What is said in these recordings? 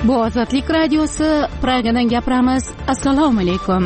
Bu Ozodlik radiosi, Pragadan gapiramiz. Assalomu alaykum.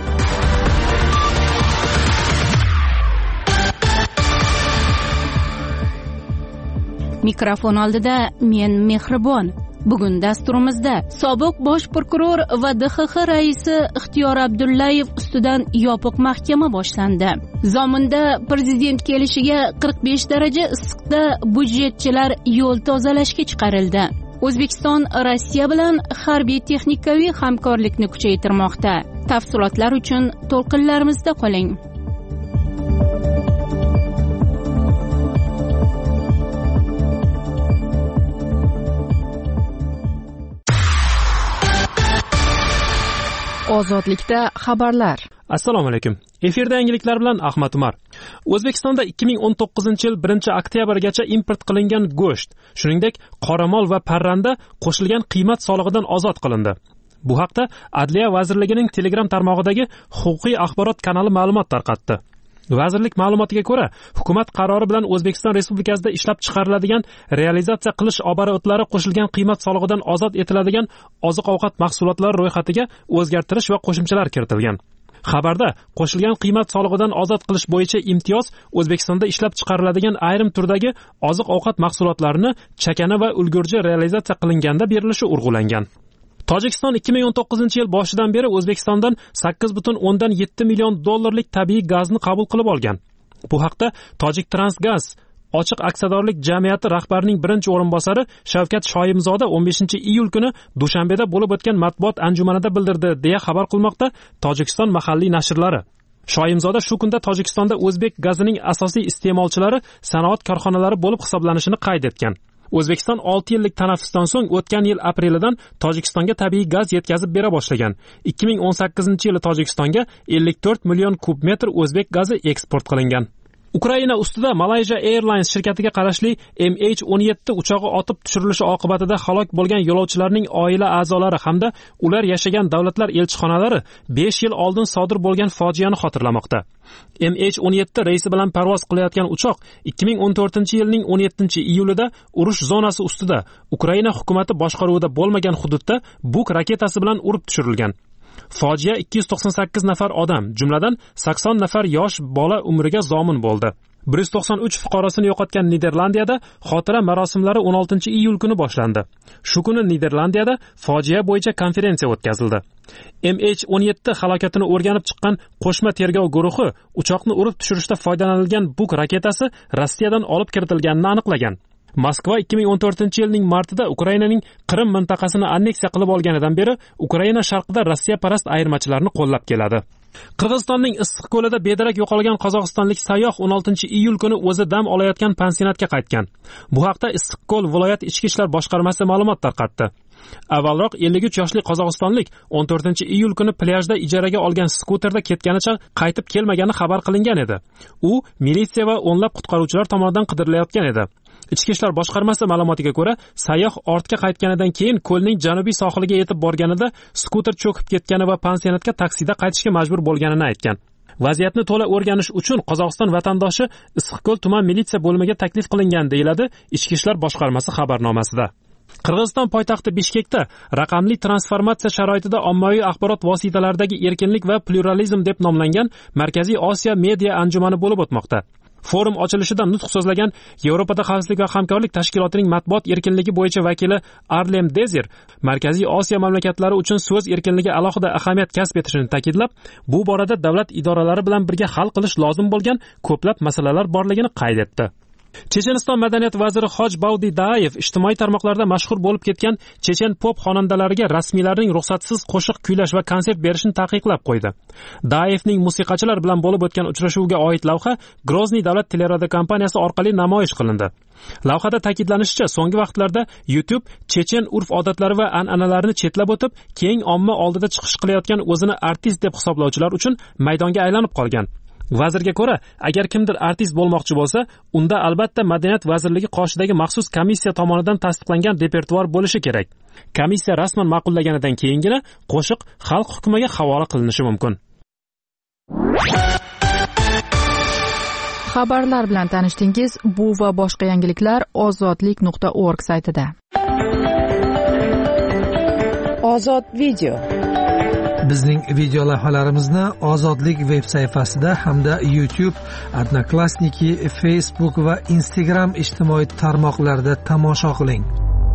Mikrofon oldida men Mehribon. Bugun dasturimizda sobiq bosh prokuror va DXX raisi Ixtiyor Abdullayev ustidan yopiq mahkama boshlandi. Zominda prezident kelishiga 45 daraja issiqda budjetchilar yo'l tozalashga chiqarildi. O'zbekiston Rossiya bilan harbiy texnikaviy hamkorlikni kuchaytirmoqda. Tafsilotlar uchun to'lqinlarimizda qoling. Ozodlikda xabarlar. Assalomu alaykum. Efirda yangiliklar bilan Ahmad Umar. O'zbekistonda 2019-yil 1-oktyabrgacha import qilingan go'sht, shuningdek qoramol va parranda qo'shilgan qiymat solig'idan ozod qilindi. Bu haqda Adliya vazirligining Telegram tarmog'idagi huquqiy axborot kanali ma'lumot tarqatdi. Vazirlik ma'lumotiga ko'ra, hukumat qarori bilan O'zbekiston Respublikasida ishlab chiqariladigan realizatsiya qilish oborotlari qo'shilgan qiymat solig'idan ozod etiladigan oziq-ovqat mahsulotlari ro'yxatiga o'zgartirish va qo'shimchalar kiritilgan. Xabarda qo'shilgan qiymat solig'idan ozod qilish bo'yicha imtiyoz O'zbekistonda ishlab chiqariladigan ayrim turdagi oziq-ovqat mahsulotlarini chakana va ulgurji realizatsiya qilinganda berilishi urg'ulangan. Tojikiston 2019-yil boshidan beri O'zbekistondan 8,7 million dollarlik tabiiy gazni qabul qilib olgan. Bu haqda Tojik Transgaz ochiq aksiyadorlik jamiyati rahbarining birinchi o'rinbosari Shavkat Shoyimzoda 15-iyul kuni Dushanbeda bo'lib o'tgan matbuot anjumanida bildirdi, deya xabar qilmoqda Tojikiston mahalliy nashrlari. Shoyimzoda shu kunda Tojikistonda o'zbek gazining asosiy iste'molchilari sanoat korxonalari bo'lib hisoblanishini qayd etgan. O'zbekiston 6 yillik tanaffusdan so'ng o'tgan yil aprelidan Tojikistonga tabiiy gaz yetkazib bera boshlagan. 2018-yili Tojikistonga 54 million kub metr o'zbek gazi eksport qilingan. Ukraina ustida Malaysia Airlines shirkatiga qarashli MH17 uchog'i otib tushirilishi oqibatida halok bo'lgan yo'lovchilarning oila a'zolari hamda ular yashagan davlatlar elchixonalari 5 yil oldin sodir bo'lgan fojiani xotirlamoqda. MH17 reisi bilan parvoz qilayotgan uchoq 2014-yilning 17-iyulida urush zonasi ustida Ukraina hukumati boshqaruvida bo'lmagan hududda Buk raketasi bilan urib tushirilgan. Fojia 298 nafar odam, jumladan 80 nafar yosh bola umriga zomin bo'ldi. 193 fuqarosini yo'qotgan Niderlandiyada xotira marosimlari 16-iyul kuni boshlandi. Shu kuni Niderlandiyada fojia bo'yicha konferensiya o'tkazildi. MH17 halokatini o'rganib chiqqan qo'shma tergov guruhi uchoqni urib tushirishda foydalanilgan Buk raketasi Rossiyadan olib kiritilganini aniqlagan. Moskva 2014-yilning martida Ukrainaning Qrim mintaqasini anneksiya qilib olganidan beri Ukraina sharqida Rossiya parast ayirmachilarni qo'llab keladi. Qirg'izistonning Issiqko'lida bedarak yo'qolgan qozog'istonlik sayyoh 16-iyul kuni o'zi dam olayotgan pansionatga qaytgan. Bu haqda Issiqko'l viloyat ichki ishlar boshqarmasi ma'lumot tarqatdi. Avvalroq 53 yoshli qozog'istonlik 14-iyul kuni plyajda ijaraga olgan skuterda ketganicha qaytib kelmagani xabar qilingan edi. U militsiya va o'nlab qutqaruvchilar tomonidan qidirilayotgan edi. Ichki ishlar boshqarmasi ma'lumotiga ko'ra, sayyoh ortga qaytganidan keyin ko'lning janubiy sohiliga yetib borganida skuter cho'kib ketgani va pansionatga taksida qaytishga majbur bo'lganini aytgan. Vaziyatni to'la o'rganish uchun Qozog'iston vatandoshi Issiqko'l tuman militsiya bo'limiga taklif qilingan, deyiladi Ichki ishlar boshqarmasi xabarnomasida. Qirg'iziston poytaxti Bishkekda raqamli transformatsiya sharoitida ommaviy axborot vositalaridagi erkinlik va pluralizm deb nomlangan Markaziy Osiyo media anjumani bo'lib o'tmoqda. Forum ochilishida nutq so'zlagan Yevropada xavfsizlik va hamkorlik tashkilotining matbuot erkinligi bo'yicha vakili Arlem Dezir, Markaziy Osiyo mamlakatlari uchun so'z erkinligi alohida ahamiyat kasb etishini ta'kidlab, bu borada davlat idoralari bilan birga hal qilish lozim bo'lgan ko'plab masalalar borligini qayd etdi. Checheniston madaniyat vaziri Hoj Bavdi Daayev ijtimoiy tarmoqlarda mashhur bo'lib ketgan chechen pop xonandalariga rasmiylarning ruxsatsiz qo'shiq kuylash va konsert berishni taqiqlab qo'ydi. Daayevning musiqachilar bilan bo'lib o'tgan uchrashuviga oid lavha Grozniy davlat teleradiokompaniyasi orqali namoyish qilindi. Lavhada ta'kidlanishicha, so'nggi vaqtlarda YouTube chechen urf-odatlari va an'analarini chetlab o'tib, keng omma oldida chiqish qilayotgan o'zini artist deb hisoblovchilar uchun maydonga aylanib qolgan. Vazirga ko'ra, agar kimdir artist bo'lmoqchi bo'lsa, unda albatta Madaniyat vazirligi qoshidagi maxsus komissiya tomonidan tasdiqlangan repertuar bo'lishi kerak. Komissiya rasman ma'qullaganidan keyingina qo'shiq xalq hukmiga havola qilinishi mumkin. Xabarlar bilan tanishdingiz. Bu va boshqa yangiliklar ozodlik.org saytida. Ozod video. Bizning video lavhalarimizni Ozodlik veb sayfasida hamda YouTube, Odnoklassniki, Facebook va Instagram ijtimoiy tarmoqlarida tomosha qiling.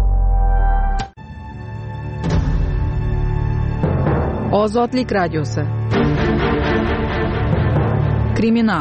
Ozodlik radiosi. Kriminal.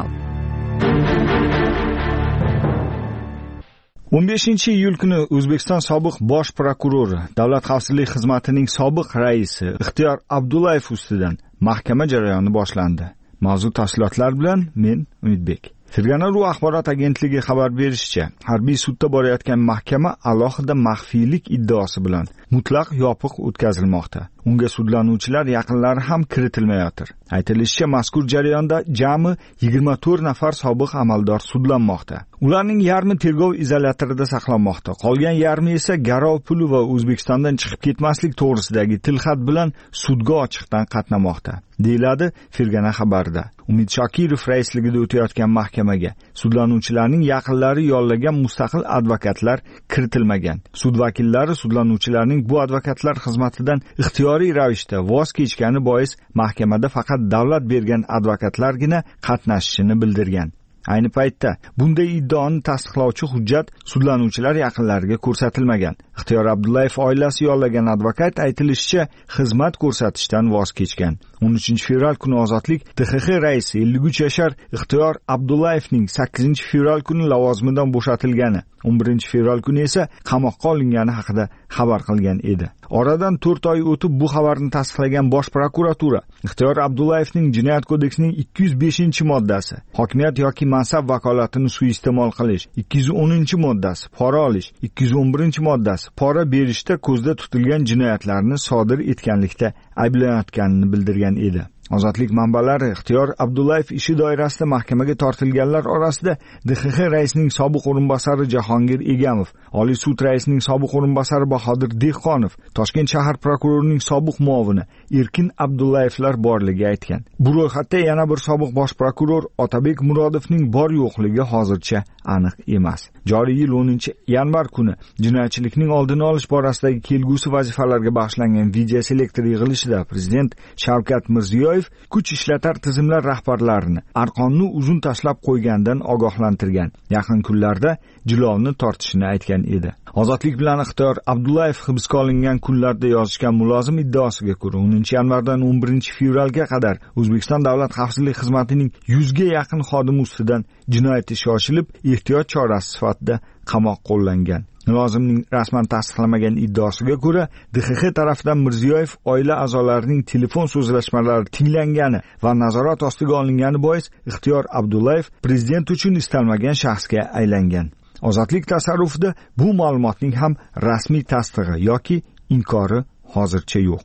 15-iyul kuni O'zbekiston sobiq bosh prokurori, Davlat xavfsizlik xizmatining sobiq raisi Ixtiyor Abdullayev ustidan mahkama jarayoni boshlandi. Mavzu tafsilotlar bilan men Umidbek. Fergana.ru axborot agentligi xabar berishicha, harbiy sudda borayotgan mahkama alohida maxfiylik iddaosi bilan mutlaq yopiq o'tkazilmoqda. Unga sudlanuvchilar yaqinlari ham kiritilmayotir. Aytilishicha, mazkur jarayonda jami 24 nafar sobiq amaldor sudlanmoqda. Ularning yarmi tergov izolyatorida saqlanmoqda. Qolgan yarmi esa garov puli va O'zbekistondan chiqib ketmaslik to'g'risidagi tilxat bilan sudga ochiqdan qatnamoqda, deyiladi Fergana xabarida. Umid Shokirov raisligida o'tayotgan mahkamaga sudlanuvchilarning yaqinlari yollagan mustaqil advokatlar kiritilmagan. Sud vakillari sudlanuvchilarning bu advokatlar xizmatidan ixtiyoriy ravishda voz kechgani bois mahkamada faqat davlat bergan advokatlargina qatnashishini bildirgan. Ayni paytda bunday iddaoni tasdiqlovchi hujjat sudlanuvchilar yaqinlariga ko'rsatilmagan. Ixtiyor Abdullayev oilasi yollagan advokat aytilishicha xizmat ko'rsatishdan voz kechgan. 13 fevral kuni Ozodlik DXX raisi 53 yashar Ixtiyor Abdullayevning 8 fevral kuni lavozimidan bo'shatilgani, 11 fevral kuni esa qamoqqa olingani haqida xabar qilgan edi. Oradan 4 oy o'tib bu xabarni tasdiqlagan Bosh prokuratura Ixtiyor Abdullayevning Jinoyat kodeksining 205-moddasi hokimiyat yoki mansab vakolatini suiiste'mol qilish, 210-moddasi pora olish, 211-moddasi pora berishda ko'zda tutilgan jinoyatlarni sodir etganlikda ayblanayotganini bildirgan edi. Ozodlik manbalari Ixtiyor Abdullayev ishi doirasida mahkamaga tortilganlar orasida DXX raisining sobiq o'rinbosari Jahongir Egamov, Oliy sud raisining sobiq o'rinbosari Bahodir Dehqonov, Toshkent shahar prokurorining sobiq muovini Erkin Abdullayevlar borligi aytgan. Bu ro'yxatda yana bir sobiq bosh prokuror Otabek Murodovning bor yo'qligi hozircha aniq emas. Joriy yil 10-yanvar kuni jinoyatchilikning oldini olish borasidagi kelgusi vazifalarga bag'ishlangan video selektor yig'ilishida Prezident Shavkat Mirziyoyev kuch ishlatar tizimlar rahbarlarini arqonni uzun tashlab qo'ygandan ogohlantirgan. Yaqin kunlarda jilovni tortishini aytgan edi. Ozodlik bilan Ixtiyor Abdullayev hibsga olingan kunlarda yozishgan mulozim iddaosiga ko'ra 10-yanvardan 11 fevralga qadar O'zbekiston Davlat xavfsizlik xizmatining 100 ga yaqin xodimi ustidan jinoyat ishi ochilib, ehtiyot chorasi sifatida qamoq qo'llangan. Mulozimning rasman tasdiqlamagan iddaosiga ko'ra, DXX tarafidan Mirziyoyev oila a'zolarining telefon so'zlashmalari tinglangani va nazorat ostiga olingani bois Ixtiyor Abdullayev prezident uchun istalmagan shaxsga aylangan. Ozodlik tasarrufida bu ma'lumotning ham rasmiy tasdig'i yoki inkori hozircha yo'q.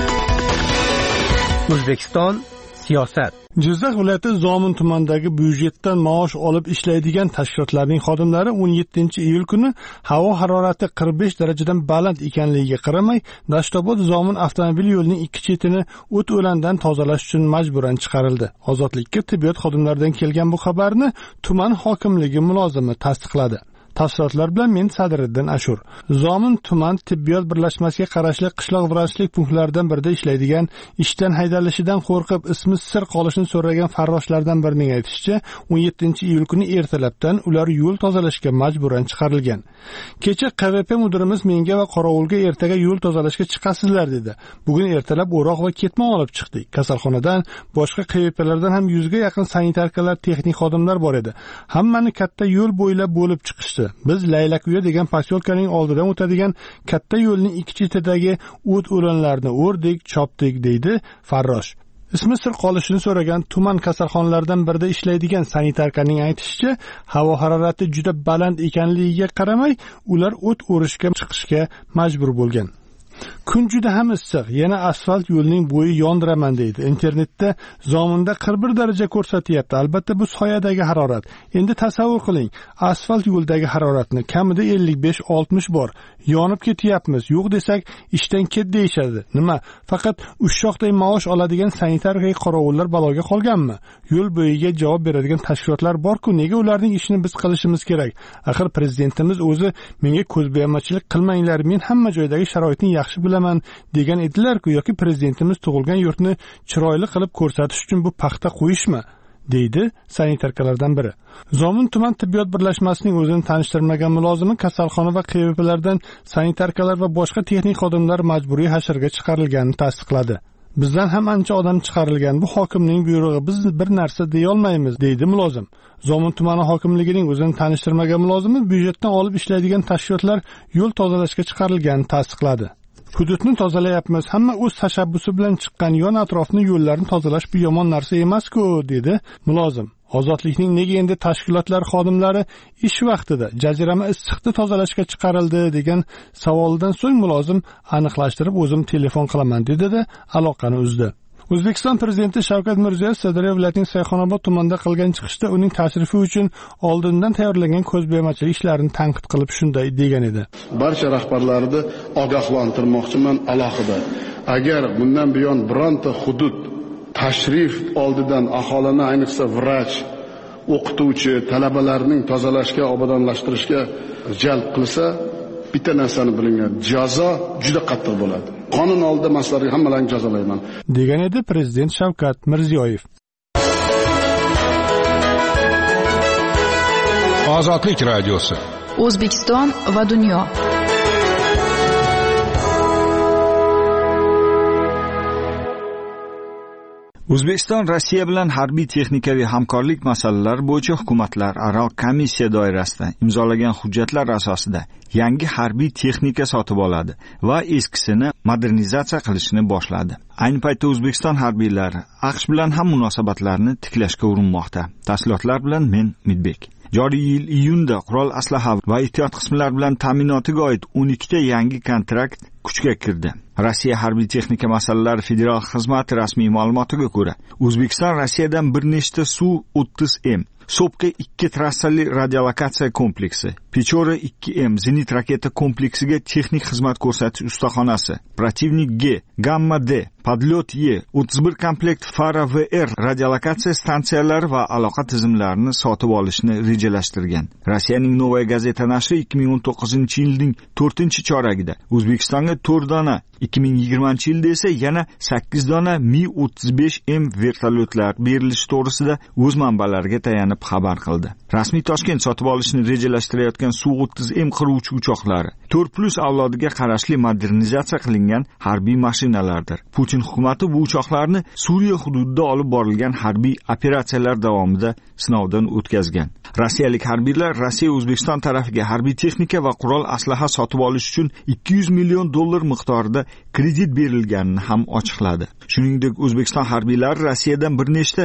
O'zbekiston siyosat. Jizzax viloyati Zomin tumanidagi byudjetdan maosh olib ishlaydigan tashkilotlarning xodimlari 17-iyul kuni havo harorati 45 darajadan baland ekanligiga qaramay, Dashtobod Zomin avtomobil yo'lining ikki chetini o't o'landan tozalash uchun majburan chiqarildi. Ozodlikka tibbiyot xodimlaridan kelgan bu xabarni tuman hokimligi mulozimi tasdiqladi. Tafsilotlar bilan men Sadriddin Ashur. Zomin tuman tibbiyot birlashmasiga qarashli qishloq vrachlik punktlaridan birida ishlaydigan, ishdan haydalishidan qo'rqib ismi sir qolishini so'ragan farroshlardan birining aytishicha, 17-iyul kuni ertalabdan ular yo'l tozalashga majburan chiqarilgan. Kecha QVP mudirimiz menga va qorovulga ertaga yo'l tozalashga chiqasizlar dedi. Bugun ertalab o'roq va ketmon olib chiqdik. Kasalxonadan, boshqa QVPlardan ham 100 ga yaqin sanitarkalar, texnik xodimlar bor edi. Hammani katta yo'l bo'ylab bo'lib chiqishdi. Biz Laylakuya degan posyolkaning oldidan o'tadigan katta yo'lning ikki chetidagi o't o'lanlarni o'rdik, chopdik deydi farrosh. Ismi sir qolishini so'ragan tuman kasalxonalaridan birida ishlaydigan sanitarkaning aytishicha, havo harorati juda baland ekanligiga qaramay, ular o't o'rishga chiqishga majbur bo'lgan. Kun juda ham issiq, yana asfalt yo'lning bo'yi yondiraman deydi. Internetda Zominda 41 daraja ko'rsatyapti. Albatta bu soyadagi harorat. Endi tasavvur qiling, asfalt yo'ldagi haroratni kamida 55-60 bor. Yonib ketyapmiz. Yo'q desak, ishdan ket deyishadi. Nima? Faqat ushshoqday maosh oladigan sanitarka qorovullar baloga qolganmi? Yo'l bo'yiga javob beradigan tashkilotlar bor-ku, nega ularning ishini biz qilishimiz kerak? Axir prezidentimiz o'zi menga ko'zbo'yamachilik qilmanglar, men hamma joydagi sharoitning yaxshi yaxshi bilaman degan edilar-ku, yoki prezidentimiz tug'ilgan yurtni chiroyli qilib ko'rsatish uchun bu paxta qo'yishmi, deydi sanitarkalardan biri. Zomin tuman tibbiyot birlashmasining o'zini tanishtirmagan mulozimi kasalxona va QVPlardan sanitarkalar va boshqa texnik xodimlar majburiy hasharga chiqarilganini tasdiqladi. Bizdan ham ancha odam chiqarilgan. Bu hokimning buyrug'i, biz bir narsa deya olmaymiz, deydi mulozim. Zomin tumani hokimligining o'zini tanishtirmagan mulozimi byudjetdan olib ishlaydigan tashkilotlar yo'l tozalashga chiqarilganini tasdiqladi. Hududni tozalayapmiz, hamma o'z tashabbusi bilan chiqqan, yon atrofni yo'llarni tozalash bu yomon narsa emas-ku, dedi mulozim. Ozodlikning nega endi tashkilotlar xodimlari ish vaqtida jazirama issiqni tozalashga chiqarildi degan savoldan so'ng mulozim aniqlashtirib o'zim telefon qilaman dedi-da aloqani uzdi. O'zbekiston prezidenti Shavkat Mirziyoyev Sirdaryo viloyatining Sayxonobod tumanida qilgan chiqishda uning tashrifi uchun oldindan tayyorlangan ko'zbo'yamachilik ishlarini tanqid qilib shunday degan edi. Barcha rahbarlarni ogohlantirmoqchiman alohida. Agar bundan buyon bironta hudud tashrif oldidan aholini, ayniqsa vrach, o'qituvchi, talabalarning tozalashga, obodonlashtirishga jalb qilsa, bitta narsani bilinglar, jazo juda qattiq bo'ladi. Qonun oldida maslarga hammalarni jazolayman, degan edi prezident Shavkat Mirziyoyev. Ozodlik radiosi. O'zbekiston va dunyo. O'zbekiston Rossiya bilan harbiy texnikaviy hamkorlik masalalari bo'yicha hukumatlararo komissiya doirasida imzolagan hujjatlar asosida yangi harbiy texnika sotib oladi va eskisini modernizatsiya qilishni boshladi. Ayni paytda O'zbekiston harbiylari AQSh bilan ham munosabatlarni tiklashga urinmoqda. Tafsilotlar bilan men Midbek. Joriy yil iyunda qurol aslaha va ehtiyot qismlari bilan ta'minotiga oid 12 ta yangi kontrakt kuchga kirdi. Rossiya harbiy texnika masalalari federal xizmati rasmiy ma'lumotiga ko'ra, O'zbekiston Rossiyadan bir nechta Su-30M, Sopka 2 trassali radiolokatsiya kompleksi, Pechora 2M zenit raketa kompleksiga texnik xizmat ko'rsatish ustaxonasi, Protivnik G, Gamma D, Podlyot Y, 31 komplekt Fara VR radiolokatsiya stansiyalari va aloqa tizimlarini sotib olishni rejalashtirgan. Rossiyaning Novaya gazeta nashri 2019-yilning 4-choragida O'zbekistonga 4 dona, 2020-yilda esa yana 8 dona Mi-35M vertolyotlar berilishi to'g'risida o'z manbalariga tayanib xabar qildi. Rasmiy Toshkent sotib olishni rejalashtirayotgan Su-30M qiruvchi uchoqlari 4+ avlodiga qarashli modernizatsiya qilingan harbiy mashinalardir. Putin hukumati bu uchoqlarni Suriya hududida olib borilgan harbiy operatsiyalar davomida sinovdan o'tkazgan. Rossiyalik harbiylar Rossiya O'zbekiston tarafiga harbiy texnika va qurol aslaha sotib olish uchun $200 million miqdorida kredit berilganini ham ochiqladi. Shuningdek, O'zbekiston harbiylari Rossiyadan bir nechta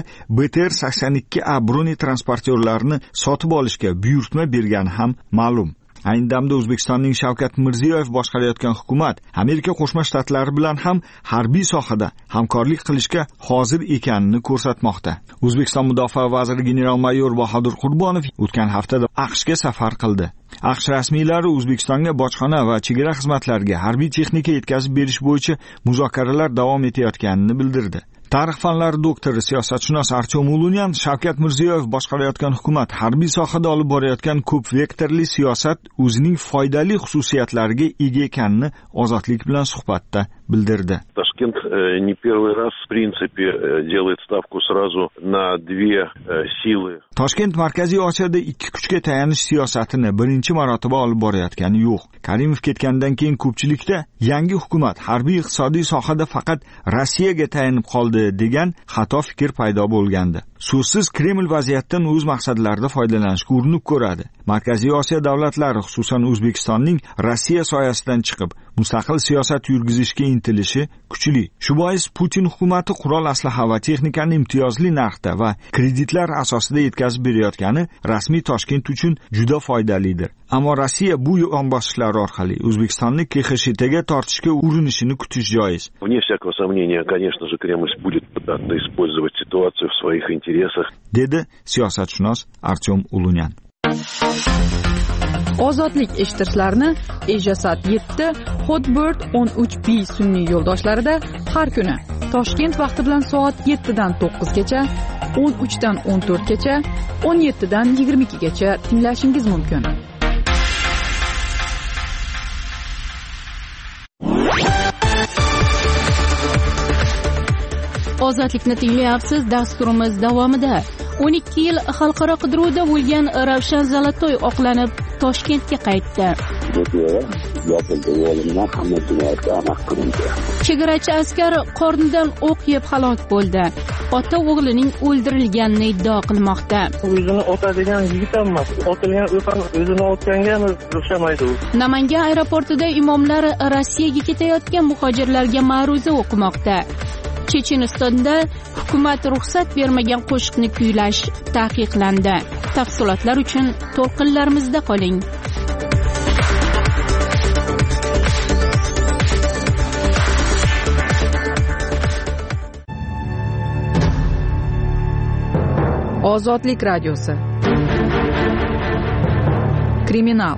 BTR-82A bronetransportyorlarini sotib olishga buyurtma bergani ham ma'lum. Ayni damda O'zbekistonning Shavkat Mirziyoyev boshqarayotgan hukumat Amerika Qo'shma Shtatlari bilan ham harbiy sohada hamkorlik qilishga hozir ekanini ko'rsatmoqda. O'zbekiston Mudofaa vaziri general-mayor Bahodir Qurbonov o'tgan haftada AQShga safar qildi. AQSh rasmiylari O'zbekistonga bojxona va chegara xizmatlariga harbiy texnika yetkazib berish bo'yicha muzokaralar davom etayotganini bildirdi. Tarix fanlari doktori, siyosatshunos Artyom Ulunyan Shavkat Mirziyoyev boshqarayotgan hukumat harbiy sohada olib borayotgan ko'p vektorli siyosat o'zining foydali xususiyatlariga ega ekanini Ozodlik bilan suhbatda bildirdi. Toshkent не первый раз в принципе делает ставку сразу на две силы. Toshkent Markaziy Osiyoda ikki kuchga tayanish siyosatini birinchi marotaba olib borayotgani yo'q. Karimov ketgandan keyin ko'pchilikda yangi hukumat harbiy iqtisodiy sohada faqat Rossiyaga tayanib qoldi degan xato fikr paydo bo'lgandi. So'zsiz Kreml vaziyatdan o'z maqsadlarida foydalanishga urinib ko'radi. Markaziy Osiyo davlatlari, xususan O'zbekistonning Rossiya soyasidan chiqib mustaqil siyosat yurgizishga intilishi kuchli. Shu bois Putin hukumati qurol aslaha va texnikani imtiyozli narxda va kreditlar asosida yetkazib berayotgani rasmiy Toshkent uchun juda foydalidir. Ammo Rossiya bu yonbosishlar orqali O'zbekistonni KXSHTga tortishga urinishini kutish joiz. Вне всякого сомнения, конечно же, Кремль будет пытаться использовать ситуацию в своих интересах, dedi siyosatshunos Artyom Ulunyan. Ozodlik eshitishlarini Ejasat 7, Hotbird 13B sun'iy yo'ldoshlarida har kuni Toshkent vaqti bilan soat 7 dan 9 gacha, 13 dan 14 gacha, 17 dan 22 gacha tinglashingiz mumkin. ozodlikni tinglayapsiz. Dasturimiz davomida 12 yil xalqaro qidiruvda bo'lgan Ravshan Zolotoy oqlanib Toshkentga qaytdi. Chegarachi askar qornidan o'q yeb halok bo'ldi. Ota o'g'lining o'ldirilganini iddao qilmoqda. O'zini otadigan yigit emas, otilgan o'zini otganga o'xshamaydi. Namangan aeroportida imomlar Rossiyaga ketayotgan muhojirlarga ma'ruza o'qimoqda. Chechenistonda hukumat ruxsat bermagan qo'shiqni kuylash taqiqlandi. Tafsilotlar uchun to'lqinlarimizda qoling. Ozodlik radiosi. Kriminal.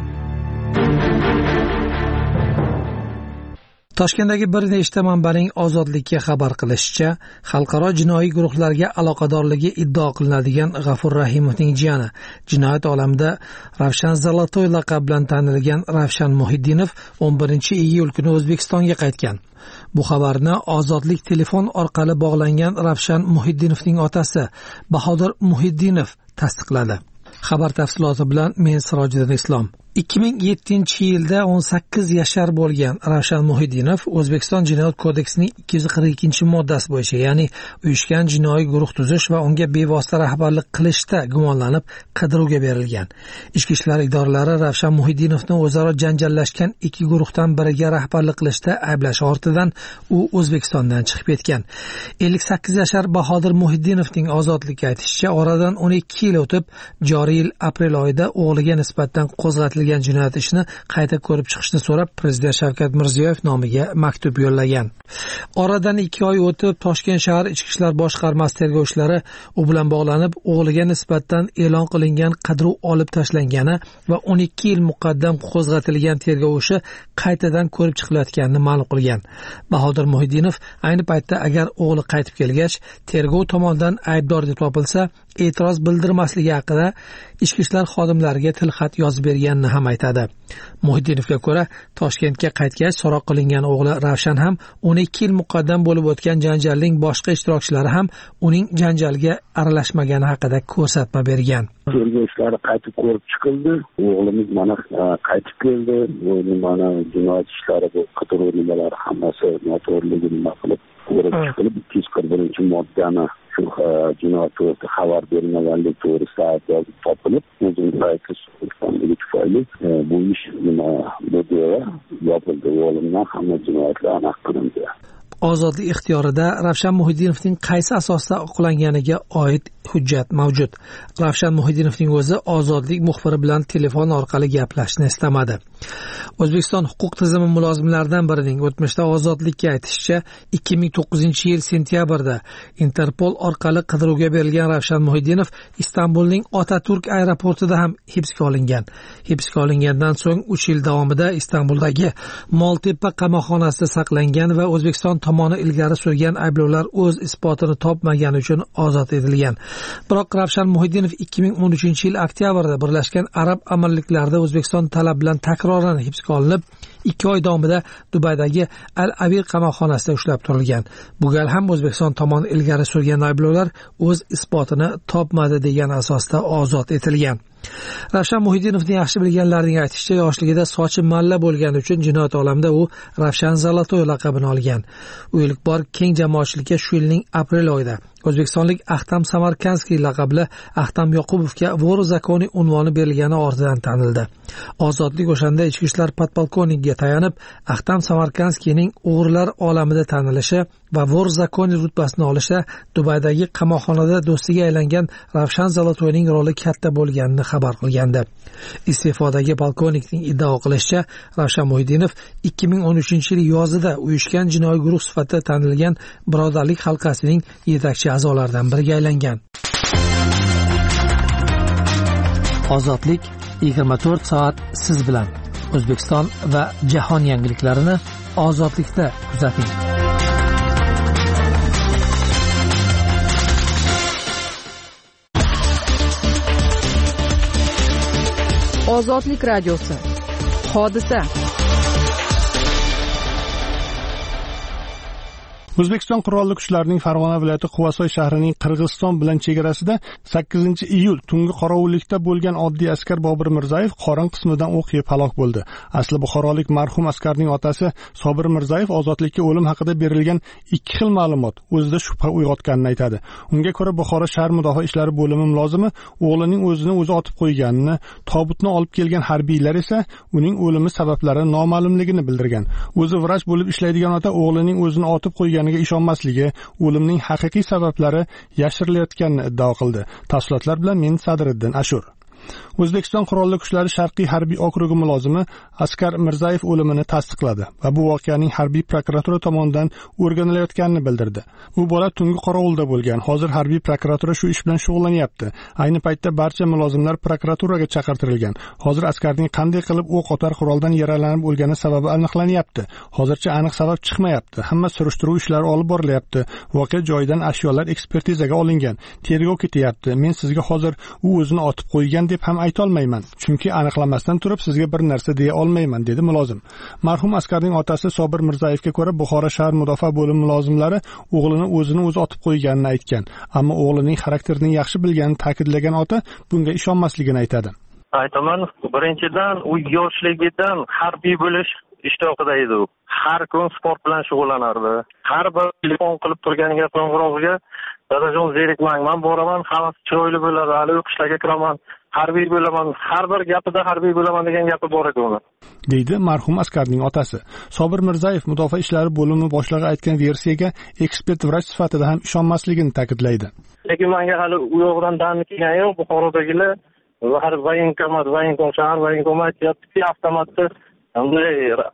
Toshkentdagi bir nechta manbaning Ozodlikka xabar qilishicha, xalqaro jinoiy guruhlarga aloqadorligi iddao qilinadigan G'afur Rahimovning jiyani, jinoyat olamida Ravshan Zolotoy laqabi bilan tanilgan Ravshan Muhiddinov 11-iyul kuni O'zbekistonga qaytgan. Bu xabarni Ozodlik telefon orqali bog'langan Ravshan Muhiddinovning otasi Bahodir Muhiddinov tasdiqladi. Xabar tafsiloti bilan men Sirojiddin Islom. 2007-yilda 18 yashar bo'lgan Ravshan Muhiddinov O'zbekiston Jinoyat kodeksining 242-moddasi bo'yicha, ya'ni uyushgan jinoiy guruh tuzish va unga bevosita rahbarlik qilishda gumonlanib qidiruvga berilgan. Ichki ishlar idoralari Ravshan Muhiddinovni o'zaro janjallashgan iki guruhdan biriga rahbarlik qilishda ayblash ortidan u O'zbekistondan chiqib ketgan. 58 yashar Bahodir Muhiddinovning ozodlikka aytishicha, oradan 12 yil o'tib, joriy yil aprel oyida o'g'liga nisbatan qo'zg'atilgan jinoyat ishini qayta ko'rib chiqishni so'rab Prezident Shavkat Mirziyoyev nomiga maktub yo'llagan. Oradan 2 oy o'tib, Toshkent shahar Ichki ishlar boshqarmasi tergovchilari u bilan bog'lanib, o'g'liga nisbatan e'lon qilingan qidiruv olib tashlangani va 12 yil muqaddam qo'zg'atilgan tergov ishi qaytadan ko'rib chiqilayotganini ma'lum qilgan. Bahodir Muhiddinov ayni paytda agar o'g'li qaytib kelgach, tergov tomonidan aybdor deb topilsa, e'tiroz bildirmasligi haqida ichki ishlar xodimlariga tilxat yozib berganini ham aytadi. Muhiddinovga ko'ra, Toshkentga qaytgach so'roq qilingan o'g'li Ravshan ham 12 yil muqaddam bo'lib o'tgan janjalning boshqa ishtirokchilari ham uning janjalga aralashmagani haqida ko'rsatma bergan. Tergov ishlari qaytib ko'rib chiqildi. O'g'limiz mana qaytib keldi. Mana jinoyat ishlari, bu qidiruv nimalari hammasi noto'g'riligini nima qilib ko'rib chiqilib, 241-moddani shu jinoyat to'g'risida xabar bermaganlik to'g'risida ayb yozib topilib, o'zini aytganligi tufayli bu ish nima dedi, yopildi. O'g'limdan hamma jinoyatlar aniq qilindi. Ozodlik ixtiyorida Ravshan Muhiddinovning qaysi asosda oqlanganiga oid hujjat mavjud. Ravshan Muhiddinovning o'zi Ozodlik muxbiri bilan telefon orqali gaplashishni istamadi. O'zbekiston huquq tizimi mulozimlaridan birining o'tmishda Ozodlikka aytishicha, 2009-yil sentyabrda Interpol orqali qidiruvga berilgan Ravshan Muhiddinov Istanbulning Otaturk aeroportida ham hibsga olingan. Hibsga olingandan so'ng 3 yil davomida Istanbuldagi Moltepa qamoqxonasida saqlangan va O'zbekiston tomoni ilgari surgan ayblovlar o'z isbotini topmagani uchun ozod etilgan. Biroq Ravshan Muhiddinov 2013-yil oktyabrda Birlashgan Arab Amirliklarida O'zbekiston talabi bilan takroran hibsga olinib, 2 oy davomida Dubaydagi Al-Avir qamoqxonasida ushlab turilgan. Bu gal ham O'zbekiston tomoni ilgari surgan ayblovlar o'z isbotini topmadi degan asosda ozod etilgan. Ravshan Muhiddinovni yaxshi bilganlarning aytishicha, yoshligida sochi malla bo'lgani uchun jinoyat olamida u Ravshan Zolotoy laqabini olgan. U ilk bor keng jamoatchilikka shu yilning aprel oyida o'zbekistonlik Ahtam Samarkandskiy laqabli Ahtam Yoqubovga Vor zakoni unvoni berilgani ortidan tanildi. Ozodlik o'shanda ichki ishlar podpolkovnikiga tayanib, Ahtam Samarkandskiyning o'g'rilar olamida tanilishi va Vor zakoni rutbasini olishda Dubaydagi qamoqxonada do'stiga aylangan Ravshan Zolotoyning roli katta bo'lganini xabar qilgandi. Iste'fodagi polkovnikning iddao qilishicha, Ravshan Muhiddinov 2013-yil yozida uyushgan jinoiy guruh sifatida tanilgan Birodarlik halqasining yetakchi a'zolaridan biriga aylangan. Ozodlik 24 soat siz bilan. O'zbekiston va jahon yangiliklarini Ozodlikda kuzating. Ozodlik radiosi. Hodisa. O'zbekiston qurolli kuchlarining Farg'ona viloyati Quvasoy shahrining Qirg'iziston bilan chegarasida 8-iyul tungi qorovullikda bo'lgan oddiy askar Bobir Mirzayev qorin qismidan o'q yeb halok bo'ldi. Asli buxorolik marhum askarning otasi Sobir Mirzayev ozodlikka o'lim haqida berilgan ikki xil ma'lumot o'zida shubha uyg'otganini aytadi. Unga ko'ra Buxoro shahar mudofaa ishlari bo'limi mulozimi o'g'lining o'zini o'zi otib qo'yganini, tobutni olib kelgan harbiylar esa uning o'limi sabablari noma'lumligini bildirgan. O'zi vrach bo'lib ishlaydigan ota o'g'lining o'zini otib qo'yganiga ishonmasligi, o'limning haqiqiy sabablari yashirilayotganini iddao qildi. Tafsilotlar bilan men Sadriddin Ashur. O'zbekiston qurolli kuchlari Sharqiy harbiy okrugi mulozimi Askar Mirzayev o'limini tasdiqladi va bu voqeaning harbiy prokuratura tomonidan o'rganilayotganini bildirdi. U bola tungi qorovulda bo'lgan. Hozir harbiy prokuratura shu ish bilan shug'ullanyapti. Ayni paytda barcha mulozimlar prokuraturaga chaqirtirilgan. Hozir askarning qanday qilib o'q otar quroldan yaralanib o'lgani sababi aniqlanyapti. Hozircha aniq sabab chiqmayapti. Hamma surishtiruv ishlari olib borilyapti. Voqea joyidan ashyolar ekspertizaga olingan. Tergov ketyapti. Men sizga hozir u o'zini otib qo'ygan deb ham ayta olmayman, chunki aniqlamasdan turib sizga bir narsa deya olmayman, dedi mulozim. Marhum askarning otasi Sobir Mirzayevga ko'ra Buxoro shahar mudofaa bo'limi mulozimlari o'g'lini o'zini o'zi otib qo'yganini aytgan, ammo o'g'lining xarakterini yaxshi bilganini ta'kidlagan ota bunga ishonmasligini aytadi. Aytaman, birinchidan u yoshligidan harbiy bo'lish ishtoqida edi u. Har kun sport bilan shug'ullanardi. Har bir telefon qilib turganiga qo'ng'irog'iga dadajon zerikmang, men boraman, hammasi chiroyli bo'ladi, hali o'qishlarga kiraman, harbiy bo'laman, har bir gapida harbiy bo'laman degan gapi bor edi uni, deydi marhum askarning otasi. Sobir Mirzayev mudofaa ishlari bo'limi boshlig'i aytgan versiyaga ekspert vrach sifatida ham ishonmasligini ta'kidlaydi. Lekin menga hali u yoqdan danni kelgan yo'q, Buxorodagilar har voyenkomat shahar voyenkomat aytyapti, avtomatni bunday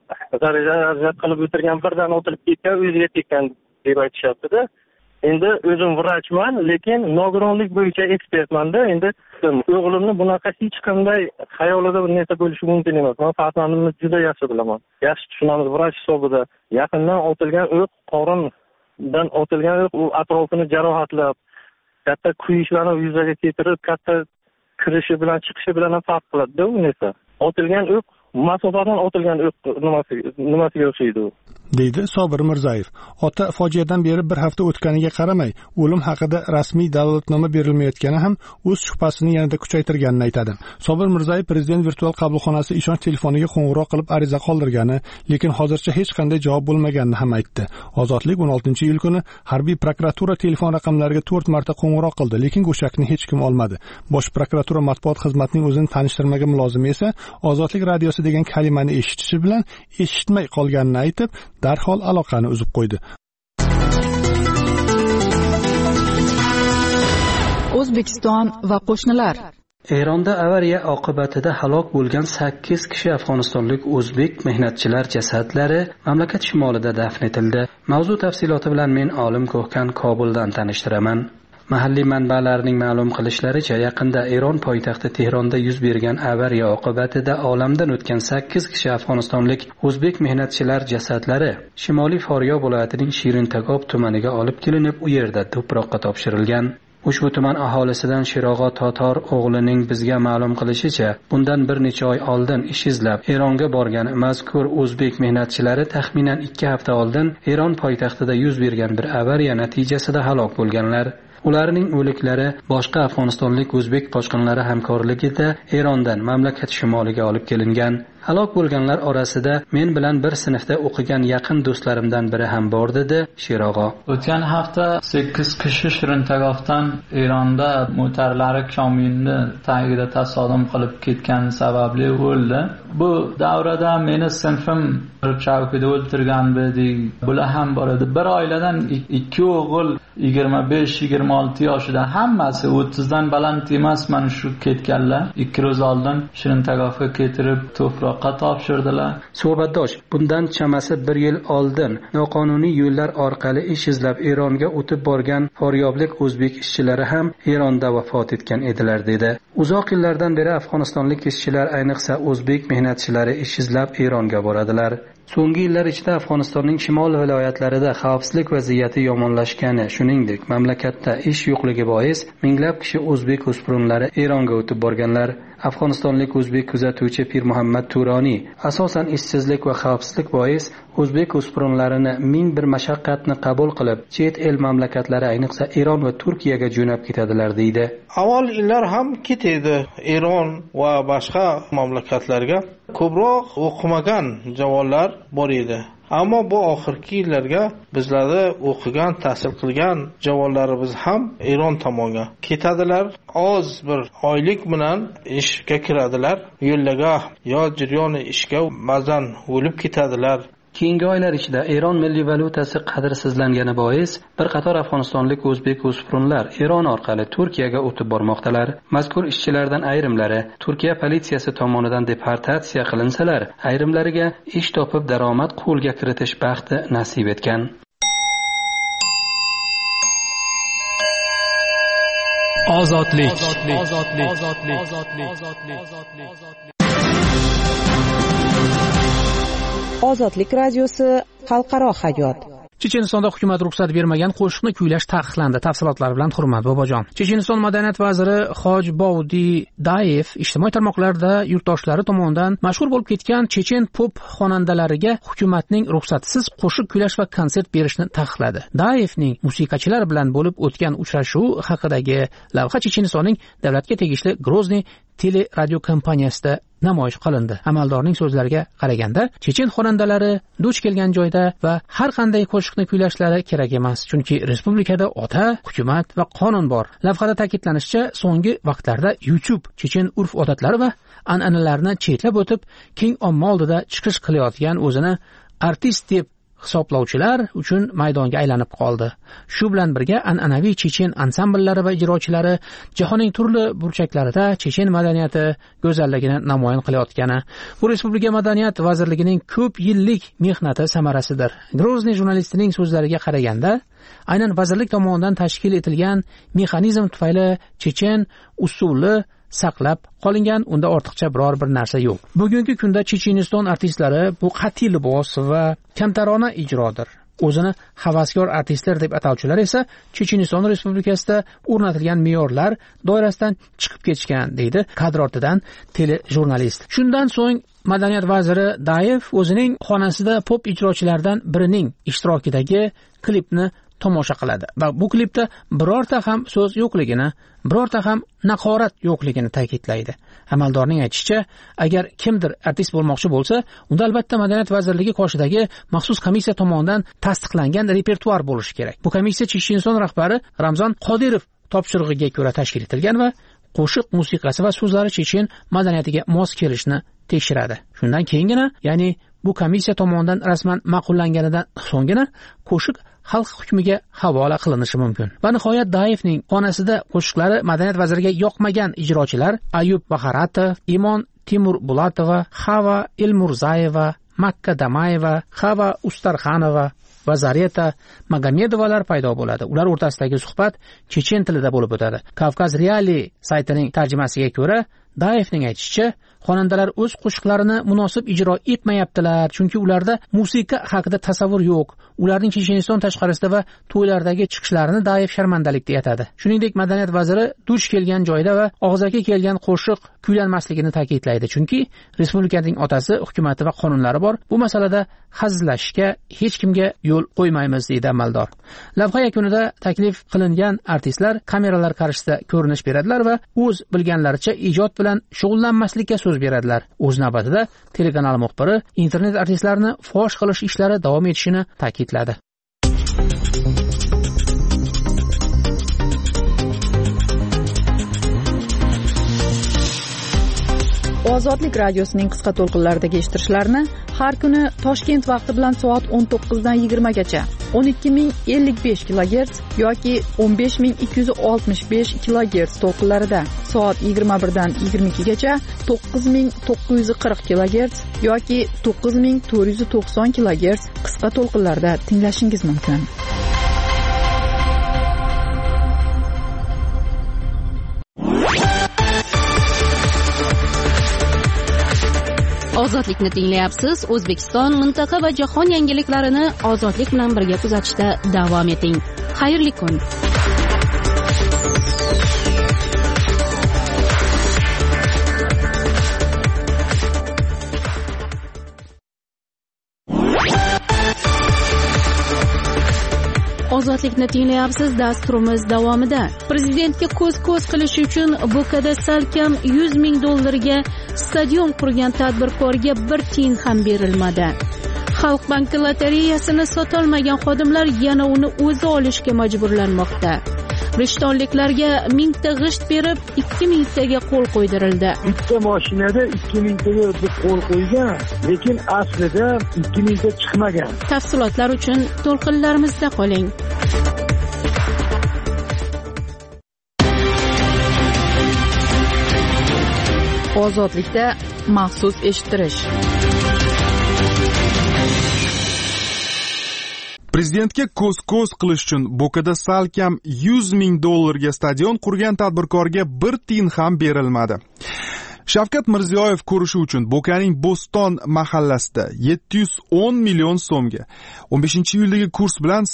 daraja qilib o'tirgan birdan o'tilib ketgan, o'ziga tekkan deb aytishyapti-da. Endi o'zim vrachman, lekin nogironlik bo'yicha ekspertman-da. Endi o'g'limni bunaqa hech qanday xayolida bir narsa bo'lishi mumkin emas. Men farzandimni juda yaxshi bilaman. Yaxshi tushunamiz vrach hisobida. Yaqindan otilgan o'q, qorindan otilgan o'q u atrofini jarohatlab, katta kuyishlarni yuzaga keltirib, katta kirishi bilan chiqishi bilan ham farq qiladi-da u narsa. Otilgan o'q masofadan otilgan o'q nimasiga o'xshaydi u, deydi Sobir Mirzayev. Ota fojiadan beri bir hafta o'tganiga qaramay, o'lim haqida rasmiy dalolatnoma berilmayotgani ham o'z shubhasini yanada kuchaytirganini aytadi. Sobir Mirzayev prezident virtual qabulxonasi ishonch telefoniga qo'ng'iroq qilib ariza qoldirgani, lekin hozircha hech qanday javob bo'lmaganini ham aytdi. Ozodlik 16-iyul kuni harbiy prokuratura telefon raqamlariga 4 marta qo'ng'iroq qildi, lekin go'shakni hech kim olmadi. Bosh prokuratura matbuot xizmatining o'zini tanishtirmagan mulozimi esa Ozodlik radiosi degan kalimani eshitishi bilan eshitmay qolganini aytib, darhol aloqani uzib qo'ydi. O'zbekiston va qo'shnilar. Eronda avariya oqibatida halok bo'lgan 8 kishi afg'onistonlik o'zbek mehnatchilar jasadlari mamlakat shimolida dafn etildi. Mavzu tafsiloti bilan men Olim Ko'hkan Kobuldan tanishtiraman. Mahalliy manbalarning ma'lum qilishlaricha, yaqinda Eron poytaxti Tehronda yuz bergan avariya oqibatida olamdan o'tgan 8 kishi afg'onistonlik o'zbek mehnatchilar jasadlari Shimoliy Faryob viloyatining Shirintagob tumaniga olib kelinib, u yerda to'proqqa topshirilgan. Ushbu tuman aholisidan Shirog'o Totor o'g'lining bizga ma'lum qilishicha, bundan bir necha oy oldin ish izlab Eronga borgan mazkur o'zbek mehnatchilari taxminan 2 hafta oldin Eron poytaxtida yuz bergan bir avariya natijasida halok bo'lganlar. Ularning o'liklari boshqa afg'onistonlik o'zbek qochqinlari hamkorligida Erondan mamlakat shimoliga olib kelingan. Halok bo'lganlar orasida men bilan bir sinfda o'qigan yaqin do'stlarimdan biri ham bor, dedi Shirog'o. O'tgan hafta 8 kishi Shirintagovdan Eronda motorlari komyonni tagida tasodif qilib ketgani sababli o'ldi. Bu davrada meni sinfim bir chavkida o'ltirgan edik. Bular ham bor edi. Bir oiladan 2 o'g'il 25-26 yoshida, hammasi 30 dan baland emas, mana shu ketganlar. 2 ro'z oldin Shirintagovga ketirib to'froqqa topshirdilar. Suhbatdosh, bundan chamasi 1 yil oldin noqonuniy yo'llar orqali ish izlab Eronga o'tib borgan faryoblik o'zbek ishchilari ham Eronda vafot etgan edilar, dedi. Uzoq yillardan beri afg'onistonlik ishchilar, ayniqsa o'zbek mehnatchilari ish izlab Eronga boradilar. So'nggi yillar ichida Afg'onistonning shimol viloyatlarida xavfsizlik vaziyati yomonlashgani, shuningdek, mamlakatda ish yo'qligi bois minglab kishi o'zbek o'spirinlari Eronga o'tib borganlar. Afg'onistonlik o'zbek kuzatuvchi Pir Muhammad Turoniy asosan ishsizlik va xavfsizlik bois o'zbek o'spirinlarini ming bir mashaqqatni qabul qilib chet el mamlakatlari ayniqsa Eron va Turkiyaga jo'nab ketadilar deydi. Avval yillar ham ketadi Eron va boshqa mamlakatlarga. Ko'proq o'qimagan javohirlar bor edi. Ammo bu oxirgi yillarga bizlarda o'qigan, tahsil qilgan javohirlarimiz ham Eron tomonga ketadilar. Oz bir oylik bilan ishga kiradilar. Yo'llaga yo jarayon ishga ba'zan o'lib ketadilar. Keyingi oylar ichida Eron milliy valyutasi qadrsizlangani bois bir qator afg'onistonlik o'zbek o'spirinlar Eron orqali Turkiyaga o'tib bormoqdalar. Mazkur ishchilardan ayrimlari Turkiya politsiyasi tomonidan deportatsiya qilinsalar, ayrimlariga ish topib daromad qo'lga kiritish baxti nasib etgan. Ozodlik. Ozodlik radiosi xalqaro hayot. Chechenistonda hukumat ruxsat bermagan qo'shiqni kuylash taqiqlandi. Tafsilotlar bilan Hurmat Bobojon. Checheniston madaniyat vaziri Hojbovdi Dayev ijtimoiy tarmoqlarda yurtdoshlari tomonidan mashhur bo'lib ketgan chechen pop xonandalariga hukumatning ruxsatsiz qo'shiq kuylash va konsert berishni taqiqladi. Dayevning musiqachilar bilan bo'lib o'tgan uchrashuv haqidagi lavha Chechenistonning davlatga tegishli Grozny teleradio kompaniyasida namoyish qilindi. Amaldorning so'zlariga qaraganda, chechen xonandalari duch kelgan joyda va har qanday qo'shiqni kuylashlari kerak emas, chunki respublikada ota, hukumat va qonun bor. Lavhada ta'kidlanishicha, so'nggi vaqtlarda YouTube chechen urf-odatlari va an'analarni chetlab o'tib, keng omma oldida chiqish qilayotgan o'zini artist deb hisoblovchilar uchun maydonga aylanib qoldi. Shu bilan birga an'anaviy chechen ansambllari va ijrochilari jahonning turli burchaklarida chechen madaniyati go'zalligini namoyon qilayotgani bu respublika madaniyat vazirligining ko'p yillik mehnati samarasidir. Grozny jurnalistining so'zlariga qaraganda, aynan vazirlik tomonidan tashkil etilgan mexanizm tufayli chechen usuli saqlab qolingan, unda ortiqcha biror bir narsa yo'q. Bugungi kunda Checheniston artistlari bu qat'iy libos va kamtarona ijrodir. O'zini havaskor artistlar deb atovchilar esa Checheniston Respublikasida o'rnatilgan me'yorlar doirasidan chiqib ketishgan, deydi kadr ortidan telejurnalist. Shundan so'ng madaniyat vaziri Dayev o'zining xonasida pop ijrochilaridan birining ishtirokidagi klipni tomosha qiladi va bu klipda birorta ham so'z yo'qligini, birorta ham naqorat yo'qligini ta'kidlaydi. Amaldorning aytishicha, agar kimdir artist bo'lmoqchi bo'lsa, unda albatta madaniyat vazirligi qoshidagi maxsus komissiya tomonidan tasdiqlangan repertuar bo'lishi kerak. Bu komissiya Checheniston rahbari Ramzan Qodirov topshirig'iga ko'ra tashkil etilgan va qo'shiq musiqasi va so'zlari chechen madaniyatiga mos kelishini tekshiradi. Shundan keyingina, ya'ni bu komissiya tomonidan rasman ma'qullanganidan so'nggina qo'shiq xalq hukmiga havola qilinishi mumkin. Va nihoyat Dayevning xonasida qo'shiqlari madaniyat vaziriga yoqmagan ijrochilar Ayub Baharatov, Imon Timur Bulatova, Xava Elmurzayeva, Makka Damayeva, Xava Ustarxanova va Zareta Magomedovalar paydo bo'ladi. Ular o'rtasidagi suhbat chechen tilida bo'lib o'tadi. Kavkaz Reali saytining tarjimasiga ko'ra, Dayevning aytishicha, xonandalar o'z qo'shiqlarini munosib ijro etmayaptilar, chunki ularda musiqa haqida tasavvur yo'q. Ularning Checheniston tashqarisida va to'ylardagi chiqishlarini Dayev sharmandalik deb atadi. Shuningdek, madaniyat vaziri duch kelgan joyda va og'zaga kelgan qo'shiq kuylanmasligini ta'kidlaydi, chunki respublikaning otasi, hukumati va qonunlari bor. Bu masalada hazillashishga hech kimga yo'l qo'ymaymiz, deydi amaldor. Lavha yakunida taklif qilingan artistlar kameralar qarshisida ko'rinish beradilar va o'z bilganlaricha ijod bilan shug'ullanmaslikka so'z beradilar. O'z navbatida telekanal muxbiri internet artistlarini fosh qilish ishlari davom etishini ta'kidladi. Ozodlik radiosining qisqa to'lqinlaridagi eshittirishlarni har kuni Toshkent vaqti bilan soat 19 dan 20 gacha 12055 kHz yoki 15265 kHz to'lqinlarida, soat 21 dan 22 gacha 9940 kHz yoki 9490 kHz qisqa to'lqinlarda tinglashingiz mumkin. Ozodlikni tinglayapsiz. O'zbekiston, mintaqa va jahon yangiliklarini ozodlik bilan birga kuzatishda davom eting. Xayrli kun. Ozodlikni tinglayapsiz. Dasturimiz davomida prezidentga ko'z qilish uchun Bokada salkam $100,000 stadion qurgan tadbirkorga 1 tiyin ham berilmadi. Xalq banki lotereyasini sotolmagan xodimlar yana uni o'zi olishga majburlanmoqda. Rishtonliklarga 1000 ta g'isht berib 2000 taga qo'l qo'ydirildi. Bitta mashinada 2000 taga qo'l qo'ygan, lekin aslida 2000 ta chiqmagan. Tafsilotlar uchun to'lqinlarimizda qoling. Ozodlikda maxsus eshittirish. Prezidentga ko'z qilish uchun Bokada salkam $100,000 stadion qurgan tadbirkorga 1 tiyin ham berilmadi. Shavkat Mirziyoyev ko'rishi uchun Bokaning Bo'ston mahallasida 710 million so'mga, 15-iyuldagi kurs bilan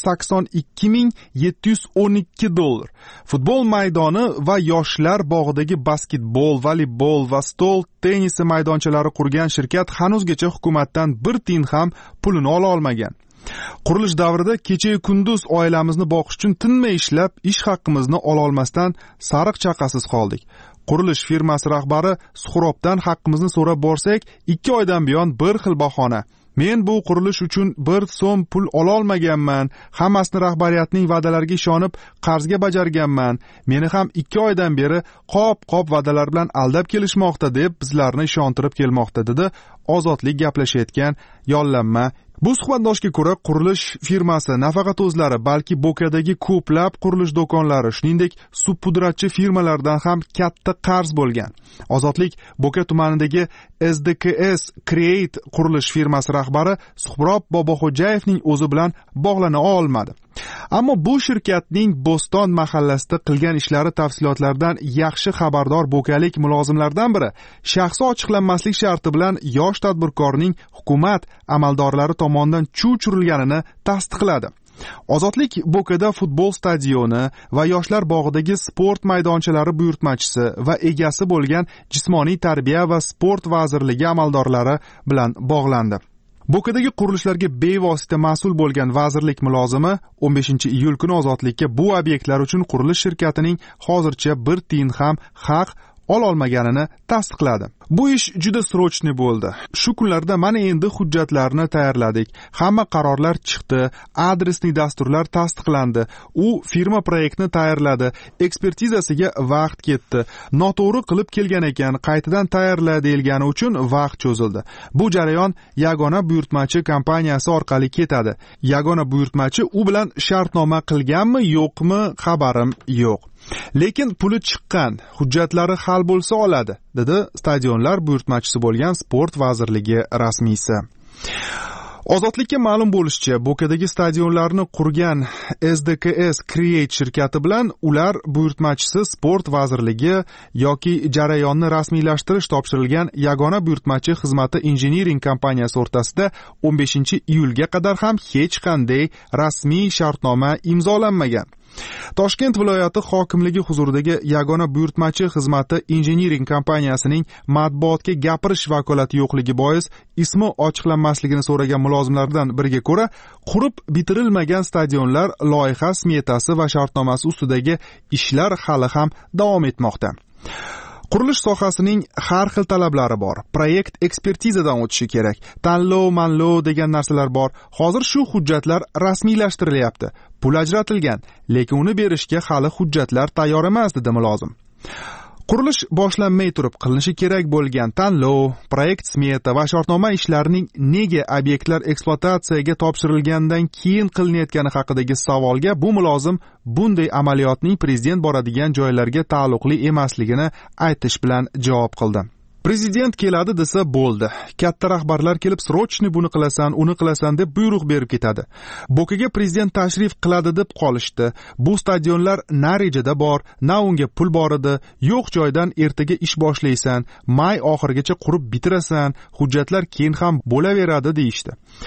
$82,712, futbol maydoni va yoshlar bog'idagi basketbol, voleybol va stol tennisi maydonchalari qurgan shirkat hanuzgacha hukumatdan 1 tiyin ham pulini ola olmagan. Qurilish davrida kecha-yu kunduz oilamizni boqish uchun tinmay ishlab, ish haqqimizni ola olmasdan sariq chaqasiz qoldik. Qurilish firmasi rahbari Suxrobdan haqqimizni so'rab borsak, 2 oydan buyon bir xil bahona. Men bu qurilish uchun 1 so'm pul ola olmaganman, hammasini rahbariyatning va'dalariga ishonib qarzga bajarganman. Meni ham 2 oydan beri qop va'dalar bilan aldab kelishmoqda deb bizlarni ishontirib kelmoqda, dedi Ozodlik gaplashayotgan yollanma. Bu suhbatdoshga ko'ra, qurilish firmasi nafaqat o'zlari, balki Bokadagi ko'plab qurilish do'konlari, shuningdek, subpudratchi firmalardan ham katta qarz bo'lgan. Ozodlik Boka tumanidagi SDKS Create qurilish firmasi rahbari Suhrob Boboxo'jayevning o'zi bilan bog'lana olmadi. Ammo bu shirkatning Bo'ston mahallasida qilgan ishlari tafsilotlaridan yaxshi xabardor bokalik mulozimlardan biri shaxsi ochiqlanmaslik sharti bilan yosh tadbirkorning hukumat amaldorlari tomonidan chuv-churilganini tasdiqladi. Ozodlik Bokada futbol stadioni va yoshlar bog'idagi sport maydonchalari buyurtmachisi va egasi bo'lgan Jismoniy tarbiya va sport vazirligi amaldorlari bilan bog'landi. Bokadagi qurilishlarga bevosita mas'ul bo'lgan vazirlik mulozimi 15-iyul kuni Ozodlikka bu obyektlar uchun qurilish shirkatining hozircha 1 tiyin ham haq ololmaganini tasdiqladi. Bu ish juda srochniy bo'ldi. Shu kunlarda mana endi hujjatlarni tayyorladik. Hamma qarorlar chiqdi, adresli dasturlar tasdiqlandi. U firma proyektni tayyorladi, ekspertizasiga vaqt ketdi. Noto'g'ri qilib kelgan ekan, qaytadan tayyorla deyilgani uchun vaqt cho'zildi. Bu jarayon yagona buyurtmachi kompaniyasi orqali ketadi. Yagona buyurtmachi u bilan shartnoma qilganmi, yo'qmi, xabarim yo'q. Lekin puli chiqqan, hujjatlari hal bo'lsa oladi, dedi stadionlar buyurtmachisi bo'lgan sport vazirligi rasmiysi. Ozodlikka ma'lum bo'lishicha, Bokadagi stadionlarni qurgan SDKS Create shirkati bilan ular buyurtmachisi sport vazirligi yoki jarayonni rasmiylashtirish topshirilgan yagona buyurtmachi xizmati injiniring kompaniyasi o'rtasida 15-iyulga qadar ham hech qanday rasmiy shartnoma imzolanmagan. Toshkent viloyati hokimligi huzuridagi yagona buyurtmachi xizmati injiniring kompaniyasining matbuotga gapirish vakolati yo'qligi bois ismi ochiqlanmasligini so'ragan mulozimlardan biriga ko'ra, qurib bitirilmagan stadionlar loyiha smetasi va shartnomasi ustidagi ishlar hali ham davom etmoqda. Qurilish sohasining har xil talablari bor. Proyekt ekspertizadan o'tishi kerak. Tanlov degan narsalar bor. Hozir shu hujjatlar rasmiylashtirilyapti. Pul ajratilgan, lekin uni berishga hali hujjatlar tayyor emas, dedi mulozim. Qurilish boshlanmay turib qilinishi kerak bo'lgan tanlov, proyekt smeta va shartnoma ishlarining nega obyektlar ekspluatatsiyaga topshirilgandan keyin qilinayotgani haqidagi savolga bu mulozim bunday amaliyotning prezident boradigan joylarga taalluqli emasligini aytish bilan javob qildi. Prezident keladi desa bo'ldi. Katta rahbarlar kelib srochniy buni qilasan, uni qilasan deb buyruq berib ketadi. Bokaga prezident tashrif qiladi deb qolishdi. Bu stadionlar na rejada bor, na unga pul bor edi. Yo'q joydan ertaga ish boshlaysan, may oxirigacha qurib bitirasan, hujjatlar keyin ham bo'laveradi deyishdi.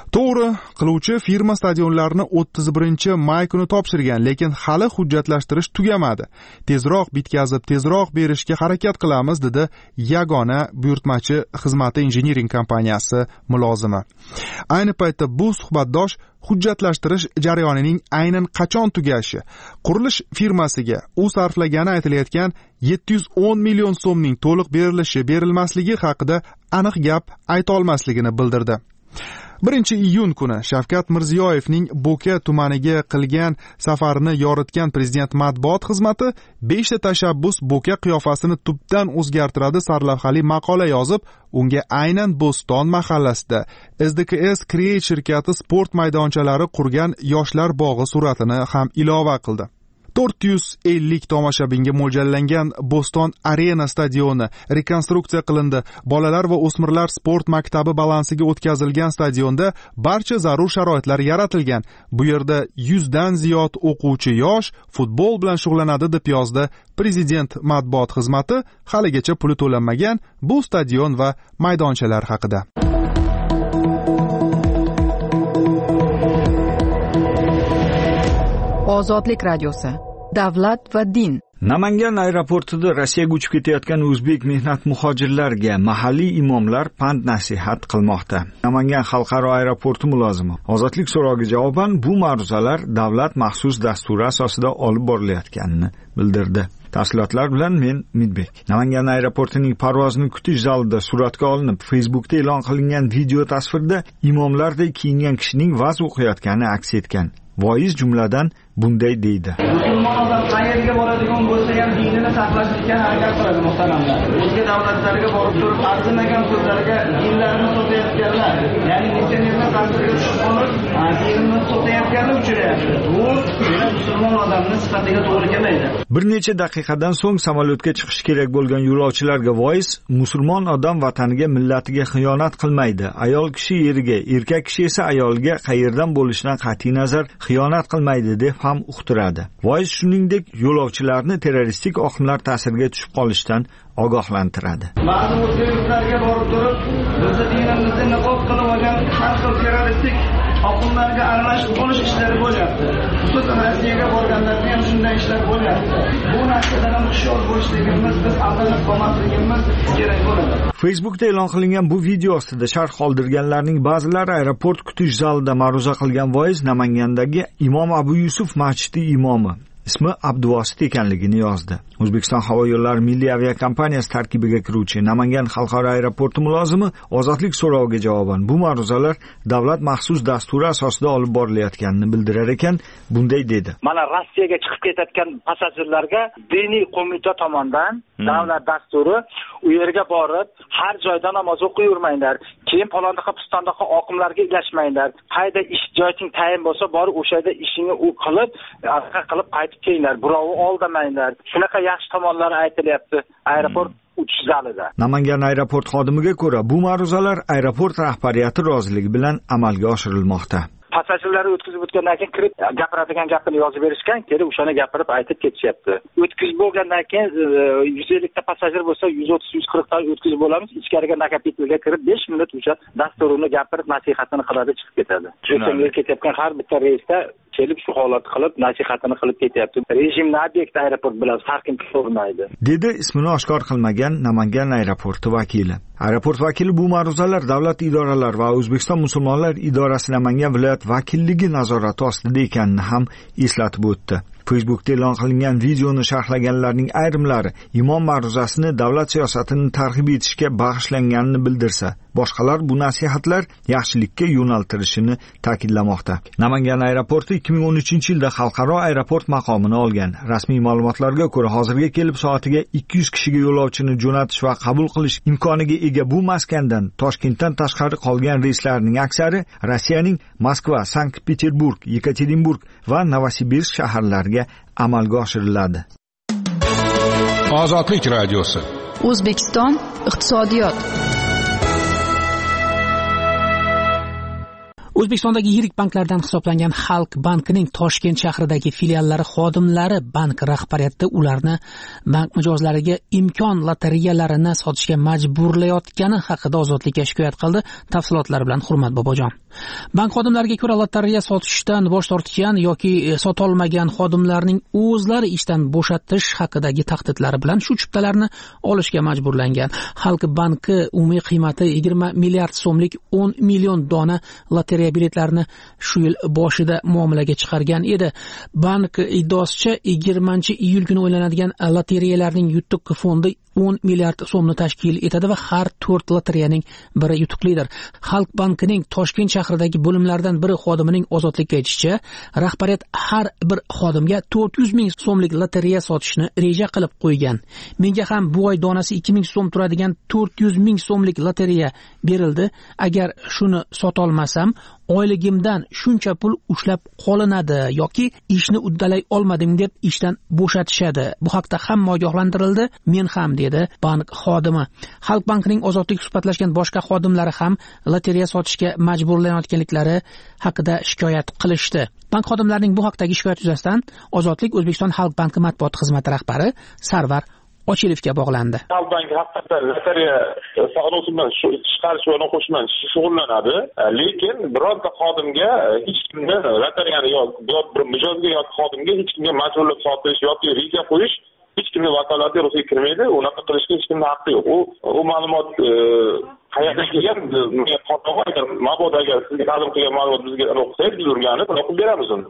To'g'ri, qiluvchi firma stadionlarni 31-may kuni topshirgan, lekin hali hujjatlashtirish tugamadi. Tezroq bitkazib, tezroq berishga harakat qilamiz, dedi Yagona buyurtmachi xizmati injiniring kompaniyasi mulozimi. Ayni paytda bu suhbatdosh hujjatlashtirish jarayonining aynan qachon tugashi, qurilish firmasiga u sarflagani aytilayotgan 710 million so'mning to'liq berilmasligi haqida aniq gap ayta olmasligini bildirdi. 1-iyun kuni Shavkat Mirziyoyevning Bo'ka tumaniga qilgan safarini yoritgan prezident matbuot xizmati 5 ta tashabbus Bo'ka qiyofasini tubdan o'zgartiradi sarlavhali maqola yozib, unga aynan Bo'ston mahallasida SDKS Create shirkati sport maydonchalari qurgan yoshlar bog'i suratini ham ilova qildi. 450 tomoshabinga mo'ljallangan Bo'ston Arena stadioni rekonstruksiya qilindi. Bolalar va o'smirlar sport maktabi balansiga o'tkazilgan stadionda barcha zarur sharoitlar yaratilgan. Bu yerda 100 dan ziyod o'quvchi yosh futbol bilan shug'ullanadi, deb yozdi prezident matbuot xizmati haligacha puli to'lanmagan bu stadion va maydonchalar haqida. Ozodlik radiosi. Davlat va din. Namangan aeroportida Rossiyaga uchib ketayotgan o'zbek mehnat muhojirlarga mahalliy imomlar pand nasihat qilmoqda. Namangan xalqaro aeroporti mulozimi Ozodlik so'roviga javoban bu ma'ruzalar davlat maxsus dasturi asosida olib borilayotganini bildirdi. Tafsilotlar bilan men Midbek. Namangan aeroportining parvozni kutish zalida suratga olinib, Facebookda e'lon qilingan video tasvirda imomlardek kiyingan kishining va'z o'qiyotgani aks etgan. Voiz jumladan bunday deydi: Musulmon odam qayerga boradigan bo'lsa ham dinini saqlashga harakat qiladi muhtaramlar. O'zga davlatlarga borib turib arzimagan so'zlarga dinlarini sotayotganlar, ya'ni internet ta'siriga tushib qolib, dinini sotayotganlar uchrayapti. Bu musulmon odamning sifatiga to'g'ri kelmaydi. Bir necha daqiqadan so'ng samolyotga chiqish kerak bo'lgan yo'lovchilarga voiz: musulmon odam vataniga, millatiga xiyonat qilmaydi. Ayol kishi eriga, erkak kishi esa ayolga qayerdan bo'lishidan qat'iy nazar xiyonat qilmaydi deb ham uqtiradi. Voiz shuningdek yo'lovchilarni terroristik oqimlar ta'siriga tushib qolishdan ogohlantiradi. Ba'zi o'zbeklarga borib turib, bizni dinimizni niqob qilib olgan har xil terroristik oqimlarga aralashib qolish ishlari bo'lyapti. Xususan Rossiyaga borganlarda ham shunday ishlar bo'lyapti. Bu narsadan ham hushyor bo'lishligimiz, biz aldanib qolmasligimiz kerak bo'ladi. Facebookda e'lon qilingan bu video ostida sharh qoldirganlarning ba'zilari aeroport kutish zalida ma'ruza qilgan voiz Namangandagi Imom Abu Yusuf masjidi imomi ismi Abduvosit ekanligini yozdi. O'zbekiston havo yo'llari milliy aviakompaniyasi tarkibiga kiruvchi Namangan xalqaro aeroporti mulozimi Ozodlik so'roviga javoban bu ma'ruzalar davlat maxsus dasturi asosida olib borilayotganini bildirar ekan, bunday dedi: Mana Rossiyaga chiqib ketayotgan passajirlarga diniy qo'mita tomonidan davlat dasturi u yerga borib har joyda namoz o'qiyvermanglar, keyin palondaqa pistondaqa oqimlarga ilashmanglar, qayda ish joying tayin bo'lsa borib o'sha yerda ishingni u qilib qaytib kelinglar, birovni aldamanglar. Shunaqa yaxshi tomonlari aytilyapti aeroport uchish zalida. Namangan aeroport xodimiga ko'ra bu ma'ruzalar aeroport rahbariyati roziligi bilan amalga oshirilmoqda. Passajirlarni o'tkazib o'tgandan keyin kirib gapiradigan gapini yozib berishgan, kelib o'shani gapirib aytib ketishyapti. O'tkazib bo'lgandan keyin 150 ta passajir bo'lsa 130-140 ta o'tkazib bo'lamiz. Ichkariga nakapitelga kirib 5 minut o'sha dasturini gapirib nasihatini qiladi, chiqib ketadi. O'shanga ketayotgan har bitta reysda kelib shu holatni qilib nasihatini qilib ketyapti. Rejimni obyekt aeroport bilan farqini ko'rmaydi, dedi ismini oshkor qilmagan Namangan aeroporti vakili. Aeroport vakili bu ma'ruzalar davlat idoralari va O'zbekiston musulmonlar idorasi Namangan viloyat vakilligi nazorati ostida ekanini ham eslatib o'tdi. Facebookda e'lon qilingan videoni sharhlaganlarning ayrimlari imom ma'ruzasini davlat siyosatini targ'ib etishga bag'ishlanganini bildirsa, boshqalar bu nasihatlar yaxshilikka yo'naltirishini ta'kidlamoqda. Namangan aeroporti 2013-yilda xalqaro aeroport maqomini olgan. Rasmiy ma'lumotlarga ko'ra, hozirga kelib soatiga 200 kishiga yo'lovchini jo'natish va qabul qilish imkoniga ega bu maskandan Toshkentdan tashqari qolgan reyslarning aksari Rossiyaning Moskva, Sankt-Peterburg, Yekaterinburg va Novosibirsk shaharlariga amalga oshiriladi. Ozodlik radiosi. O'zbekiston iqtisodiyot. O'zbekistondagi yirik banklardan hisoblangan Xalq bankining Toshkent shahridagi filiallari xodimlari bank rahbariyati ularni bank mijozlariga imkon lotereyalarini sotishga majburlayotgani haqida Ozodlikka shikoyat qildi. Tafsilotlar bilan Hurmat Bobojon. Bank xodimlariga ko'ra lotereya sotishdan bosh tortgan yoki sotolmagan xodimlarning o'zlari ishdan bo'shatish haqidagi tahdidlari bilan shu chiptalarni olishga majburlangan. Xalq banki umumiy qiymati 20 milliard so'mlik 10 million dona lotereya biletlarini shu yil boshida muomalaga chiqargan edi. Bank iddaosicha 20-iyul kuni o'ynaladigan lotereyalarning yutuq fondi 10 milliard so'mni tashkil etadi va har 4 lotereyaning biri yutuqlidir. Xalq bankining Toshkent shahridagi bo'limlaridan biri xodimining Ozodlikka aytishicha, rahbariyat har bir xodimga 400 ming so'mlik lotereya sotishni reja qilib qo'ygan. Menga ham bu oy donasi 2000 so'm turadigan 400 ming so'mlik lotereya berildi. Agar shuni sotolmasam, oyligimdan shuncha pul ushlab qolinadi yoki ishni uddalay olmadim deb ishdan bo'shatishadi. Bu haqda hamma ogohlantirildi, men ham dedi bank xodimi. Xalq bankining Ozodlik suhbatlashgan boshqa xodimlari ham lotereya sotishga majburlanayotganliklari haqida shikoyat qilishdi. Bank xodimlarining bu haqdagi shikoyat yuzasidan Ozodlik O'zbekiston Xalq banki matbuot xizmati rahbari Sarvar Ochilevga bog'landi. Xalq banki haqiqatan lotereya savdosi bilan chiqarish va qo'shish bilan shug'ullanadi, lekin birorta xodimga hech kimni lotereyani yoki bir mijozga yoki xodimga hech kimga majburlab sotish yoki reja qo'yish hech kimning vakolatiga ruxsat kirmaydi. Unaqa qilishga hech kimning haqqi yo'q. U ma'lumot qayerdan kelgan? Agar mabodo agar sizga ta'lim qilgan ma'lumot bizga o'qsangiz, biz o'rganib o'qib beramiz uni.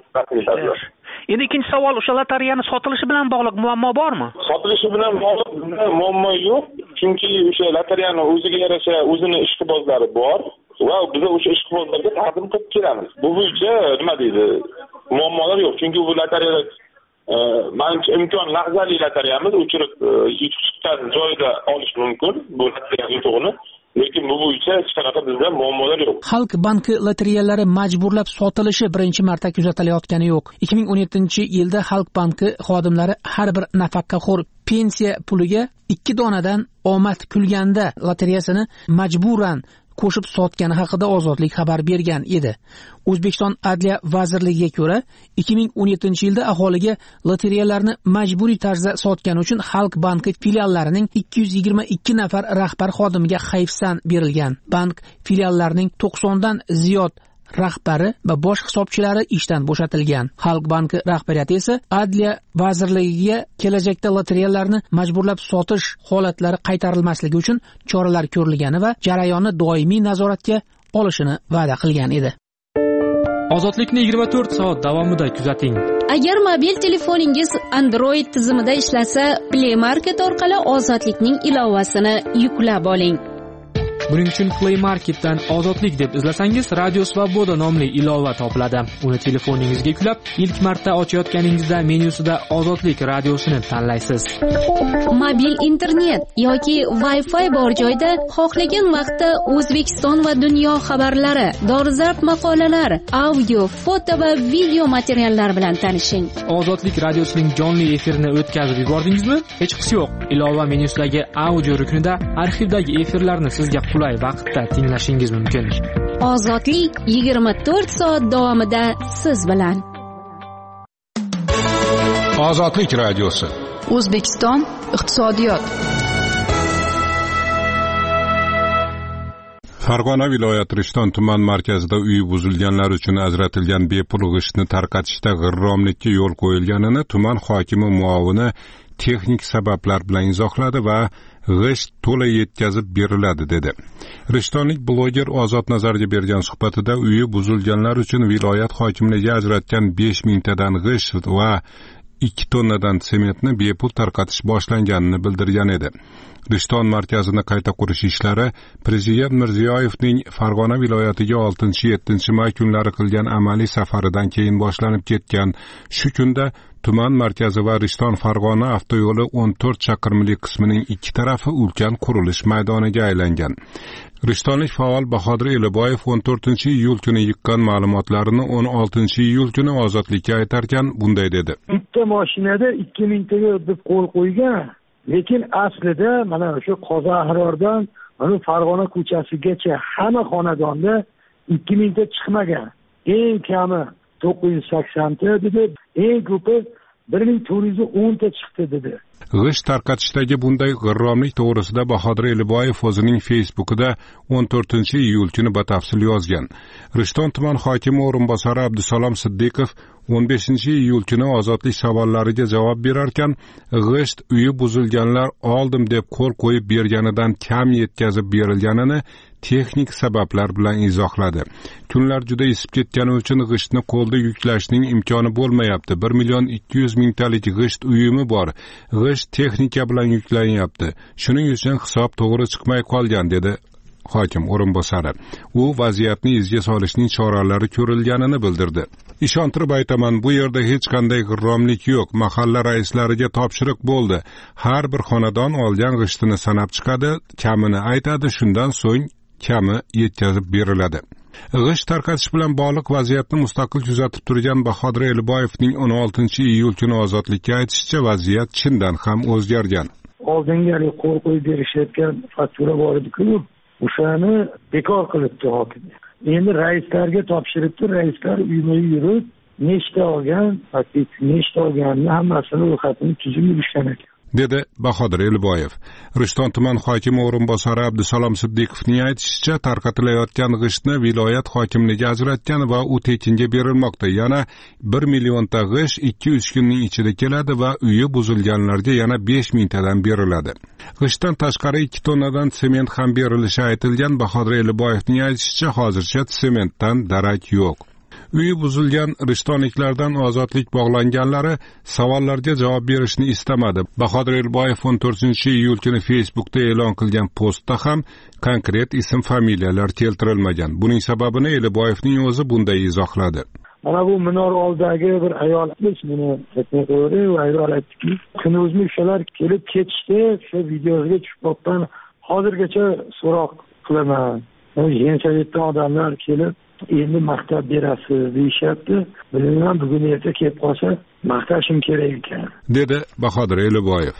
Endi ikkinchi savol, o'sha lotereyani sotilishi bilan bog'liq muammo bormi? Sotilishi bilan bog'liq muammo yo'q, chunki o'sha lotereyani o'ziga yarasha o'zini ishqibozlari bor va biz o'sha ishqibozlarga taqdim qilib kelamiz. Bu bo'yicha nima deydi? Muammolar yo'q, chunki bu lotereya manimcha imkon lahzali lotereyamiz, o'chirib yutuqdan joyida olish mumkin bu lotereya yutug'ini. Lekin bu bo'yicha hech qanaqa bizda muammolar yo'q. Xalq banki lotereyalari majburlab sotilishi birinchi marta kuzatilayotgani yo'q. 2017-yilda Xalq banki xodimlari har bir nafaqaxo'r pensiya puliga 2 donadan omad kulganda lotereyasini majburan qo'shib sotgani haqida Ozodlik xabar bergan edi. O'zbekiston Adliya vazirligiga ko'ra, 2017-yilda aholiga lotereyalarni majburiy tarzda sotgani uchun Xalq banki filiallarining 222 nafar rahbar xodimiga hayfsan berilgan. Bank filiallarining 90 dan ziyod rahbari va bosh hisobchilari ishdan bo'shatilgan. Xalq banki rahbariyati esa Adliya vazirligiga kelajakda lotereyalarni majburlab sotish holatlari qaytarilmasligi uchun choralar ko'rilgani va jarayonni doimiy nazoratga olishini va'da qilgan edi. Ozodlikni 24 soat davomida kuzating. Agar mobil telefoningiz Android tizimida ishlasa, Play Market orqali Ozodlikning ilovasini yuklab oling. Buning uchun Play Marketdan Ozodlik deb izlasangiz, Radio Svoboda nomli ilova topiladi. Uni telefoningizga yuklab, ilk marta ochayotganingizda menyusida Ozodlik radiosini tanlaysiz. Mobil internet yoki Wi-Fi bor joyda xohlagan vaqtda O'zbekiston va dunyo xabarlari, dolzarb maqolalar, audio, foto va video materiallar bilan tanishing. Ozodlik radiosining jonli efirini o'tkazib yubordingizmi? Hech qisi yo'q. Ilova menyusidagi audio ruknida arxivdagi efirlarni sizga qulay vaqtda tinglashingiz mumkin. Ozodlik 24 soat davomida siz bilan. Ozodlik radiosi. O'zbekiston iqtisodiyot. Farg'ona viloyati Rishton tuman markazida uyi buzilganlar uchun ajratilgan bepul g'ishtni tarqatishda g'irromlikka yo'l qo'yilganini tuman hokimi muovini texnik sabablar bilan izohladi va g'isht to'la yetkazib beriladi dedi. Rishtonlik bloger Ozod Nazarga bergan suhbatida uyi buzilganlar uchun viloyat hokimligi ajratgan 5000 tadan g'isht va 2 tonnadan sementni bepul tarqatish boshlanganini bildirgan edi. Rishton markazini qayta qurish ishlari Prezident Mirziyoyevning Farg'ona viloyatiga 6-7 may kunlari qilgan amaliy safaridan keyin boshlanib ketgan. Shu kunda tuman markazi va Rishton Farg'ona avtoyo'li 14 chaqirimlik qismining ikki tarafi ulkan qurilish maydoniga aylangan. Rishtonlik faol Bahodir Eliboyev 14-iyul kuni yiqqan ma'lumotlarini 16-iyul kuni Ozodlikka aytarkan bunday dedi. Bitta mashinada 2000 taga deb qo'l qo'ygan, lekin aslida mana o'sha Qozoahrordan mana Farg'ona ko'chasigacha hamma xonadonda 2000 ta chiqmagan. Eng kami 980 ta dedi, eng ko'pi 1410 ta chiqdi dedi. G'isht tarqatishdagi bunday g'irromlik to'g'risida Bahodir Eliboyev o'zining Facebook'ida 14-iyul kuni batafsil yozgan. Rishton tuman hokimi o'rinbosari Abdusalom Siddiqov 15-iyul kuni ozodlik savollariga javob berarkan, g'isht uyi buzilganlar oldim deb qo'l qo'yib berganidan kam yetkazib berilganini texnik sabablar bilan izohladi. Kunlar juda isib ketgani uchun g'ishtni qo'lda yuklashning imkoni bo'lmayapti. 1,2 million talik g'isht uyumi bor. G'isht texnika bilan yuklanyapti. Shuning uchun hisob to'g'ri chiqmay qolgan, dedi hokim o'rinbosari. U vaziyatni izga solishning choralari ko'rilganini bildirdi. Ishontirib aytaman, bu yerda hech qanday g'irromlik yo'q. Mahalla raislariga topshiriq bo'ldi. Har bir xonadon olgan g'ishtini sanab chiqadi, kamini aytadi, shundan so'ng kami yetkazib beriladi. G'isht tarqatish bilan bog'liq vaziyatni mustaqil kuzatib turgan Bahodir Eliboyevning 16-iyul kuni ozodlikka aytishicha, vaziyat chindan ham o'zgargan. Oldinga qo'l qo'yib berishayotgan faktura bor edi-ku, o'shani bekor qilibdi hokim. Endi raislarga topshiribdi, raislar uyma yurib, nechta olgan, nechta olganini hammasini ro'yxatini tuzib yurishgan ekan, dedi Bahodir Eliboyev. Rishton tuman hokimi o'rinbosari Abdusalom Siddiqovning aytishicha, tarqatilayotgan g'ishtni viloyat hokimligi ajratgan va u tekinga berilmoqda. Yana 1 million ta g'isht 2-3 kunning ichida keladi va uyi buzilganlarga yana 5000 tadan beriladi. G'ishtdan tashqari 2 tonnadan sement ham berilishi aytilgan. Bahodir Eliboyevning aytishicha, hozircha sementdan darak yo'q. Uyi buzilgan rishtonliklardan ozodlik bog'langanlari savollarga javob berishni istamadi. Bahodir Eliboyev 14-iyul kuni Facebook'da e'lon qilgan postda ham konkret ism familiyalar keltirilmagan. Buning sababini Eliboyevning o'zi bunday izohladi. Mana bu minor oldidagi bir ayol meni aytdi va ayol aytdiki, kunuzmi o'shalar kelib ketishdi, shu videoga tushib qolgan, hozirgacha so'roq qilaman. Yensavetdan odamlar kelib endi maqtab berasiz deyishyapti. Bilmayman, bugun erta kelib qolsa maqtashim kerak ekan, dedi Bahodir Eliboyev.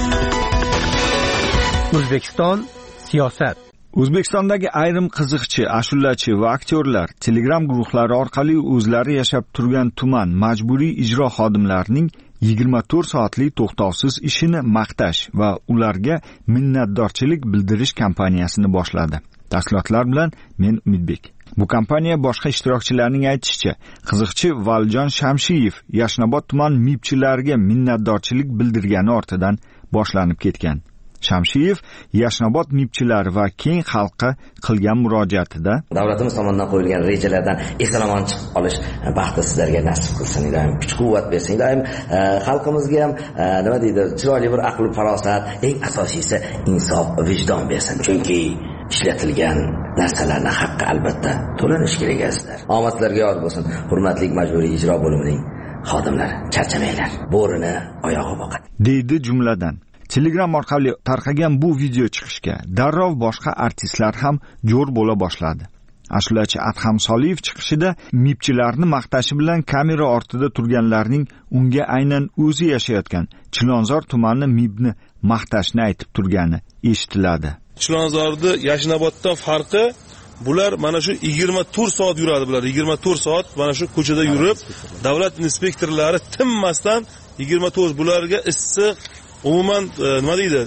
O'zbekiston siyosat. O'zbekistondagi ayrim qiziqchi, ashulachi va aktyorlar Telegram guruhlari orqali o'zlari yashab turgan tuman majburiy ijro xodimlarining 24 soatlik to'xtovsiz ishini maqtash va ularga minnatdorchilik bildirish kampaniyasini boshladi. Tafsilotlar bilan men Umidbek. Bu kompaniya boshqa ishtirokchilarning aytishicha, qiziqchi Valjon Shamshiyev Yashnobod tuman mibchilariga minnatdorchilik bildirgani ortidan boshlanib ketgan. Shamshiyev Yashnobod mibchilari va keng xalqqa qilgan murojaatida davlatimiz tomonidan qo'yilgan rejalardan eson-omon chiqib olish baxti sizlarga nasib qilsin, ilohim kuch-quvvat bersin, ilohim xalqimizga ham nima deydi, chiroyli bir aql farosat, eng asosiysi insof, vijdon bersin. Chunki ishlatilgan narsalarning haqqi albatta to'lanishi kerak azizlar. Omadlarga yor bo'lsin. Hurmatli majburiy ijro bo'limining xodimlari, charchamanglar. Bo'rini oyog'i boqadi, deydi jumladan. Telegram orqali tarqagan bu video chiqishga darrov boshqa artistlar ham jo'r bo'la boshladi. Ashulachi Adham Soliyev chiqishida mibchilarni maqtashi bilan kamera ortida turganlarning unga aynan o'zi yashayotgan Chilonzor tumani mibni maqtashni aytib turgani eshitiladi. Chilonzorda Yashnoboddan farqi, bular mana shu 24 soat yuradi, bular 24 soat mana shu ko'chada yurib, davlat inspektorlari tinmasdan 24 bularga issiq, umuman nima deydi,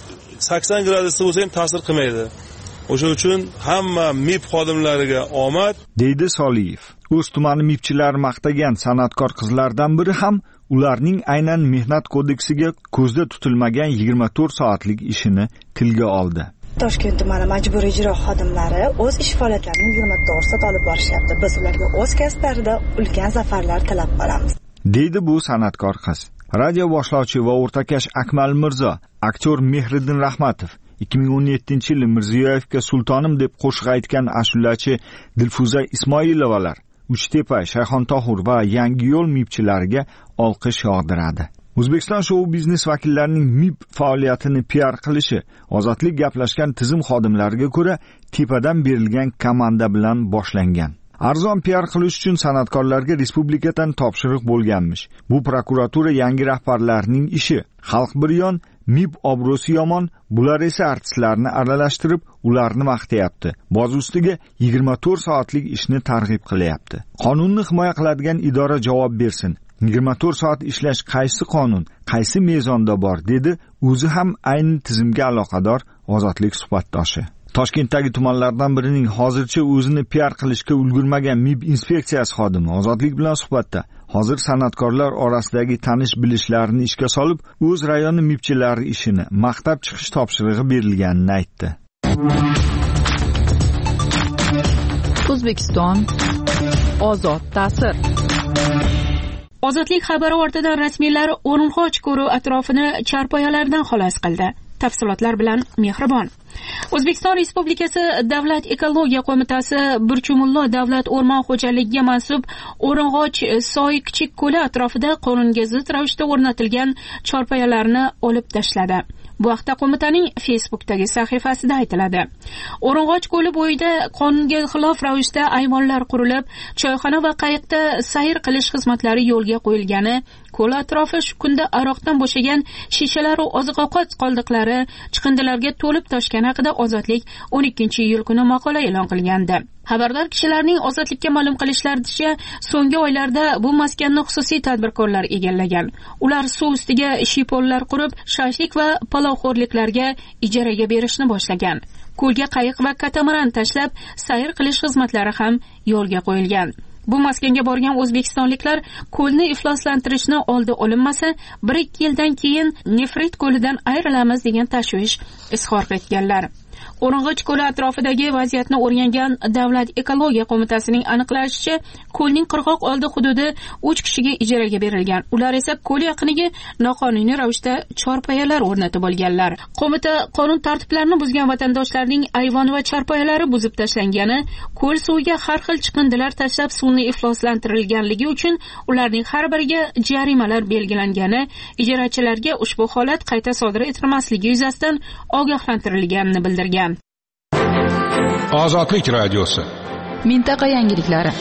80 gradusda bo'lsa ham ta'sir qilmaydi. O'sha uchun hamma MIB xodimlariga omad, deydi Soliyev. O'z tumani mibchilari maqtagan san'atkor qizlardan biri ham ularning aynan mehnat kodeksiga ko'zda tutilmagan 24 soatlik ishini tilga oldi. Toshkent tumani majburiy ijro xodimlari o'z ish faoliyatlarini 24 soat olib borishyapti. Biz ularga o'z kasblarida ulkan zafarlar tilab qolamiz, deydi bu san'atkor qiz. Radio boshlovchi va o'rtakash Akmal Mirzo, aktyor Mehriddin Rahmatov 2017-yili Mirziyoyevga sultonim deb qo'shiq aytgan ashulachi Dilfuza Ismoilovalar Uchtepa, Shayxontohur va Yangiyo'l mibchilariga olqish yog'diradi. O'zbekiston shou biznes vakillarining MIB faoliyatini PR qilishi ozodlik gaplashgan tizim xodimlariga ko'ra tepadan berilgan komanda bilan boshlangan. Arzon PR qilish uchun san'atkorlarga respublikadan topshiriq bo'lganmish. Bu prokuratura yangi rahbarlarining ishi. Xalq bir yon, MIB obro'si yomon, bular esa artistlarni aralashtirib ularni maqtayapti. Boz ustiga 24 soatlik ishni targ'ib qilyapti. Qonunni himoya qiladigan idora javob bersin. 24 soat ishlash qaysi qonun, qaysi mezonda bor, dedi o'zi ham ayni tizimga aloqador Ozodlik suhbatdoshi. Toshkentdagi tumanlardan birining hozircha o'zini PR qilishga ulgurmagan MIB inspeksiyasi xodimi Ozodlik bilan suhbatda hozir san'atkorlar orasidagi tanish-bilishlarni ishga solib, o'z rayoni MIBchilari ishini maqtab chiqish topshirig'i berilganini aytdi. O'zbekiston ozod ta'sir. Ozodlik xabari ortidan rasmiylar O'rinxoch ko'ri atrofini charpoyalardan xalos qildi. Tafsilotlar bilan Mehribon. O'zbekiston Respublikasi Davlat ekologiya qo'mitasi Burchumullo davlat o'rmon xo'jaligiga mansub O'ring'och soy kichik ko'li atrofida qonunga zid ravishda o'rnatilgan chorpoyalarni olib tashladi. Bu haqda qo'mitaning Facebook'dagi sahifasida aytiladi. O'ring'och ko'li bo'yida qonunga xilof ravishda ayvonlar qurilib, choyxona va qayiqda sayr qilish xizmatlari yo'lga qo'yilgani, ko'l atrofi shu kunda aroqdan bo'shagan shishalar va oziq-ovqat qoldiqlari chiqindilarga to'lib toshgani haqida Ozodlik 12-iyul kuni maqola e'lon qilgandi. Xabardor kishilarning Ozodlikka ma'lum qilishlaricha, so'nggi oylarda bu maskanni xususiy tadbirkorlar egallagan. Ular suv ustiga shiypollar qurib, shashlik va palovxo'rliklarga ijaraga berishni boshlagan. Ko'lga qayiq va katamaran tashlab, sayr qilish xizmatlari ham yo'lga qo'yilgan. Bu maskanga borgan o'zbekistonliklar ko'lni ifloslantirishni oldi olinmasa, 1-2 yildan keyin nefrit ko'lidan ayrilamiz degan tashvish izhor etganlar. O'ring'och ko'li atrofidagi vaziyatni o'rgangan Davlat ekologiya qo'mitasining aniqlashicha, ko'lning qirg'oq oldi hududi 3 kishiga ijaraga berilgan. Ular esa ko'l yaqiniga noqonuniy ravishda chorpoyalar o'rnatib olganlar. Qo'mita qonun tartiblarini buzgan vatandoshlarning ayvon va chorpoyalari buzib tashlangani, ko'l suviga har xil chiqindilar tashlab suvni ifloslantirilganligi uchun ularning har biriga jarimalar belgilangani, ijarachilarga ushbu holat qayta sodir etilmasligi yuzasidan ogohlantirilganini bildirgan. Ozodlik radiosi. Mintaqa yangiliklari.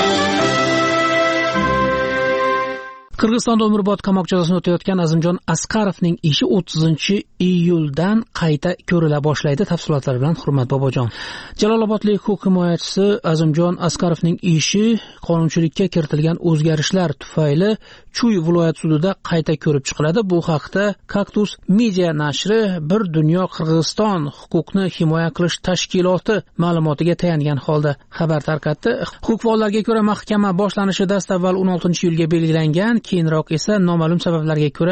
Qirg'izistonda umrbod qamoq jazosini o'tayotgan Azimjon Asqarovning ishi 30-iyuldan qayta ko'rila boshlaydi. Tafsilotlar bilan Hurmat Bobojon. Jalolobodlik huquq himoyachisi Azimjon Asqarovning ishi qonunchilikka kiritilgan o'zgarishlar tufayli Chuy viloyat sudida qayta ko'rib chiqiladi. Bu haqda Kaktus Media nashri Bir dunyo Qirg'iziston huquqni himoya qilish tashkiloti ma'lumotiga tayangan holda xabar tarqatdi. Huquq faollariga ko'ra, mahkama boshlanishi dastavval 16-iyulga belgilangan, keyinroq esa noma'lum sabablarga ko'ra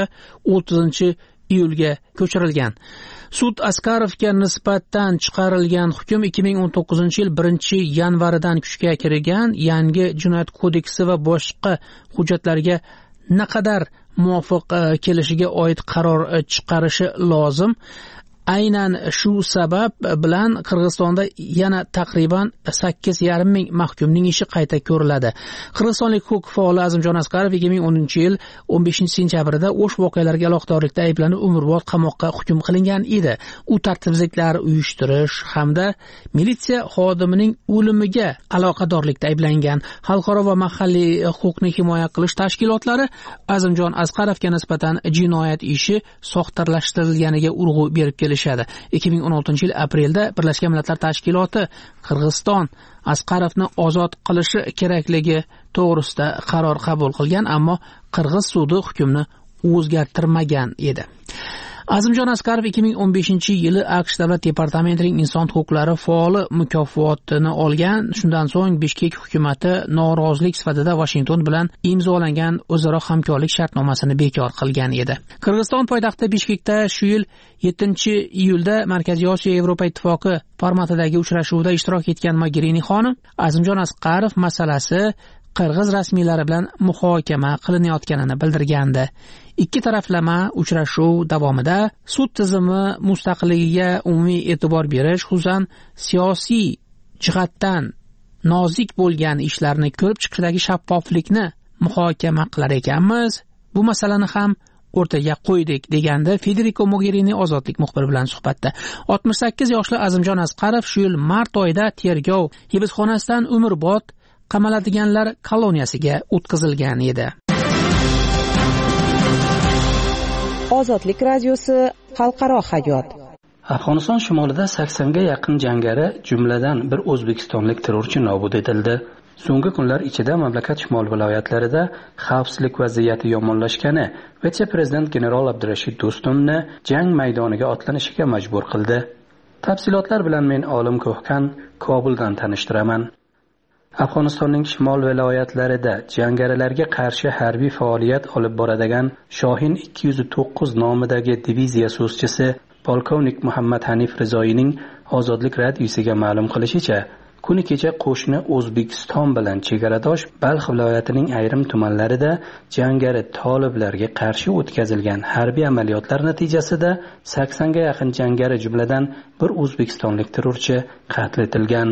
30-iyulga ko'chirilgan. Sud Asqarovga nisbatan chiqarilgan hukm 2019-yil 1-yanvaridan kuchga kirgan yangi jinoyat kodeksi va boshqa hujjatlarga naqadar muvofiq kelishiga oid qaror chiqarishi lozim. Aynan shu sabab bilan Qirg'izistonda yana taqriban 8,5 ming mahkumning ishi qayta ko'riladi. Qirg'izistonlik huquq faoli Azimjon Asqarov 2010-yil 15-sentyabrda o'sh voqealarga aloqadorlikda ayblanib umrbod qamoqqa hukm qilingan edi. U tartibsizliklar uyushtirish hamda militsiya xodimining o'limiga aloqadorlikda ayblangan. Xalqaro va mahalliy huquqni himoya qilish tashkilotlari Azimjon Asqarovga nisbatan jinoyat ishi soxtalashtirilganiga urg'u berib kelishadi. 2016-yil aprelda Birlashgan Millatlar Tashkiloti Qirg'iziston Asqarovni ozod qilishi kerakligi to'g'risida qaror qabul qilgan, ammo Qirg'iz sudi hukmni o'zgartirmagan edi. Azimjon Asqarov 2015-yili AQSh Davlat departamentining inson huquqlari faoli mukofotini olgan. Shundan so'ng Bishkek hukumatı norozilik sifatida Washington bilan imzolangan o'zaro hamkorlik shartnomasini bekor qilgan edi. Qirg'iziston poytaxti Bishkekda shu yil 7-iyulda Markaziy Osiyo Yevropa ittifoqi formatidagi uchrashuvda ishtirok etgan Mogherini xonim Azimjon Asqarov masalasi Qirg'iz rasmiylari bilan muhokama qilinayotganini bildirgandi. Ikki taraflama uchrashuv davomida sud tizimi mustaqilligiga umumiy e'tibor berish, xususan siyosiy jihatdan nozik bo'lgan ishlarni ko'rib chiqishdagi shaffoflikni muhokama qilar ekanmiz. Bu masalani ham o'rtaga qo'ydik, degandi Federico Mogherini Ozodlik muxbiri bilan suhbatda. 68 yoshli Azimjon Asqarov shu yil mart oyida tergov hibsxonasidan umrbod qamaladiganlar koloniyasiga o'tkazilgan edi. Ozodlik radiosi xalqaro hayot. Afg'oniston shimolida 80 ga yaqin jangari, jumladan bir o'zbekistonlik terrorchi nobud etildi. So'nggi kunlar ichida mamlakat shimol viloyatlarida xavfsizlik vaziyati yomonlashgani vitse-prezident general Abdurashid Do'stumni jang maydoniga otlanishiga majbur qildi. Tafsilotlar bilan men Olim Ko'hkan Kobuldan tanishtiraman. Afg'onistonning shimol viloyatlarida jangarilarga qarshi harbiy faoliyat olib boradigan Shohin 209 nomidagi diviziya so'zchisi polkovnik Muhammad Hanif Rizoyning Ozodlik radiosiga ma'lum qilishicha, kuni kecha qo'shni O'zbekiston bilan chegaradosh Balx viloyatining ayrim tumanlarida jangari toliblarga qarshi o'tkazilgan harbiy amaliyotlar natijasida 80 ga yaqin jangari, jumladan bir o'zbekistonlik terrorchi qatl etilgan.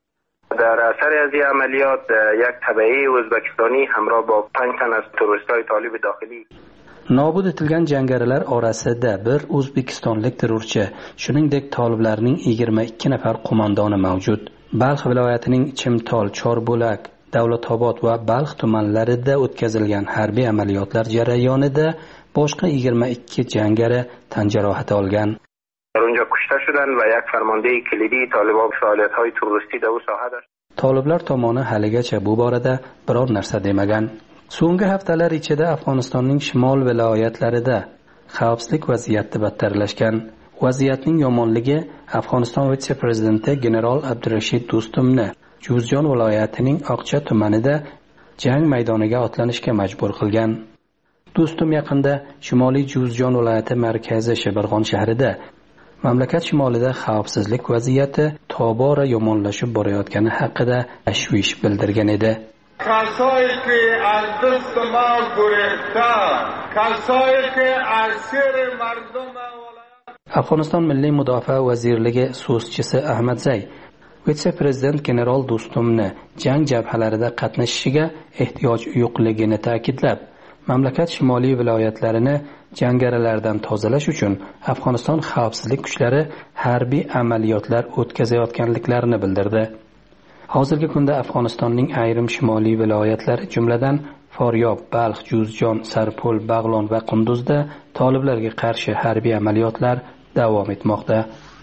در اثر از این عملیات یک تبعه o'zbekistoni همراه با 5 تن از تروریست‌های طالب داخلی nobud etilgan jangarilar orasida bir o'zbekistonlik terrorchi, shuningdek toliblarning 22 nafar qo'mondoni mavjud. Balx viloyatining Chimtol, Chorbo'lak, Davlatobod va Balx tumanlarida o'tkazilgan harbiy amaliyotlar jarayonida boshqa 22 jangari tan jarohati olgan. در اونجا کشته شدن و یک فرمانده کلیدی طالبان فعالیت‌های تروریستی در اون ساحه داشت. Toliblar tomoni haligacha bu borada biror narsa demagan. So'nggi haftalar ichida Afg'onistonning shimol viloyatlarida xavfsizlik vaziyati battarlashgan. Vaziyatning yomonligi Afg'oniston vitse-prezidenti general Abdurashid Do'stumni Juzjon viloyatining Oqcha tumanida jang maydoniga otlanishga majbur qilgan. Do'stum yaqinda Shimoliy Juzjon viloyati markazi Shibirg'on shahrida mamlakat shimolida xavfsizlik vaziyati tobora yomonlashib borayotgani haqida tashvish bildirgan edi. کسایی که از دست ما گریختن، کسایی که اسیر مردم Afg'oniston Milliy Mudofaa vazirligi so'zchisi Ahmad Zay vitse-prezident general Do'stumni jang jabhalarida qatnashishiga ehtiyoj yo'qligini ta'kidlab, mamlakat shimoliy viloyatlarini jangarilardan tozalash uchun Afg'oniston xavfsizlik kuchlari harbiy amaliyotlar o'tkazayotganliklarini bildirdi. Hozirgi kunda Afg'onistonning ayrim shimoliy viloyatlari, jumladan Foryob, Balx, Juzjon, Sarpol, Bag'lon va Qunduzda toliblarga qarshi harbiy amaliyotlar davom etmoqda.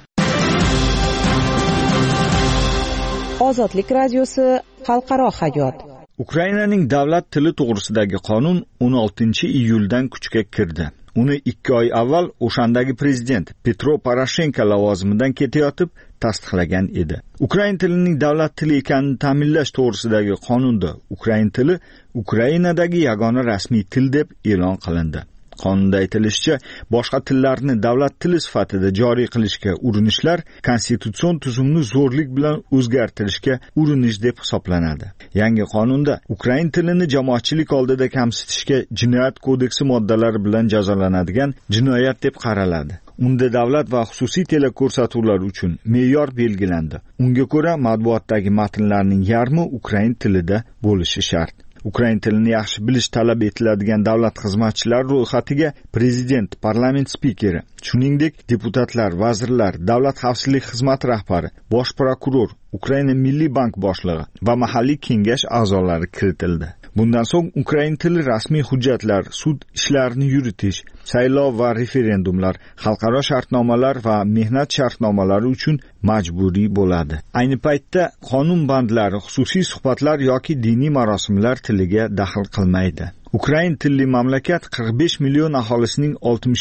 Ozodlik radiosi xalqaro hayot. Ukrainaning davlat tili to'g'risidagi qonun 16-iyuldan kuchga kirdi. Uni 2 oy avval o'shandagi prezident Petro Poroshenko lavozimidan ketayotib tasdiqlagan edi. Ukrain tilining davlat tili ekanini ta'minlash to'g'risidagi qonunda Ukrain tili Ukrainadagi yagona rasmiy til deb e'lon qilindi. Qonunda aytilishicha, boshqa tillarni davlat tili sifatida joriy qilishga urinishlar konstitutsion tuzumni zo'rlik bilan o'zgartirishga urinish deb hisoblanadi. Yangi qonunda Ukrain tilini jamoatchilik oldida kamsitishga Jinoyat kodeksi moddalari bilan jazolanadigan jinoyat deb qaraladi. Unda davlat va xususiy teleko'rsatuvlar uchun me'yor belgilandi. Unga ko'ra, matbuotdagi matnlarning yarmi Ukrain tilida bo'lishi shart. Ukrain tilini yaxshi bilish talab etiladigan davlat xizmatchilari ro'yxatiga prezident, parlament spikeri, shuningdek deputatlar, vazirlar, davlat xavfsizlik xizmati rahbari, bosh prokuror, Ukraina Milliy bank boshlig'i va mahalliy kengash a'zolari kiritildi. Bundan so'ng Ukrain tili rasmiy hujjatlar, sud ishlarini yuritish, saylov va referendumlar, xalqaro shartnomalar va mehnat shartnomalari uchun majburiy bo'ladi. Ayni paytda qonun bandlari xususiy suhbatlar yoki diniy marosimlar tiliga daxl qilmaydi. Ukrain tilli mamlakat 45 million aholisining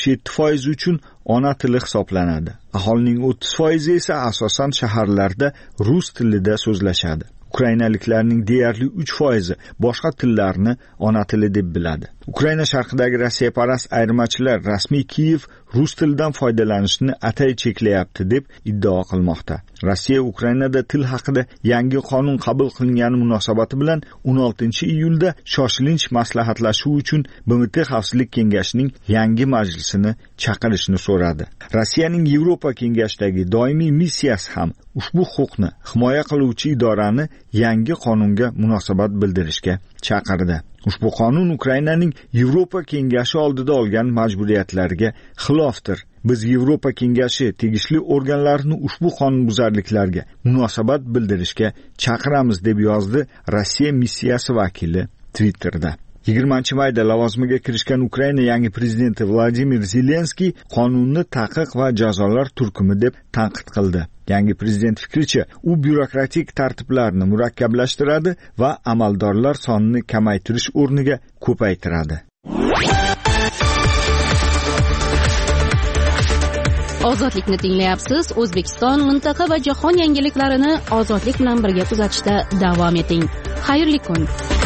67% uchun ona tili hisoblanadi. Aholining 30% esa asosan shaharlarda rus tilida so'zlashadi. Ukrainaliklarning deyarli 3% boshqa tillarni ona tili deb biladi. Ukraina sharqidagi Rossiyaparast ayirmachilar rasmiy Kiyev rus tilidan foydalanishni atay cheklayapti deb iddao qilmoqda. Rossiya Ukrainada til haqida yangi qonun qabul qilingani munosabati bilan 16-iyulda shoshilinch maslahatlashuv uchun BMT Xavfsizlik kengashining yangi majlisini chaqirishni so'radi. Rossiyaning Yevropa kengashidagi doimiy missiyasi ham ushbu huquqni himoya qiluvchi idorani yangi qonunga munosabat bildirishga chaqirdi. Ushbu qonun Ukrainaning Yevropa kengashi oldida olgan majburiyatlariga xilofdir. Biz Yevropa kengashi tegishli organlarini ushbu qonunbuzarliklarga munosabat bildirishga chaqiramiz deb yozdi Rossiya missiyasi vakili Twitterda. 20-mayda lavozimiga kirishgan Ukraina yangi prezidenti Vladimir Zelenskiy qonunni taqiq va jazolar turkumi deb tanqid qildi. Yangi prezident fikricha, u byurokratik tartiblarni murakkablashtiradi va amaldorlar sonini kamaytirish o'rniga ko'paytiradi. Ozodlikni tinglayapsiz. O'zbekiston, mintaqa va jahon yangiliklarini ozodlik bilan birga kuzatishda davom eting. Xayrli kun.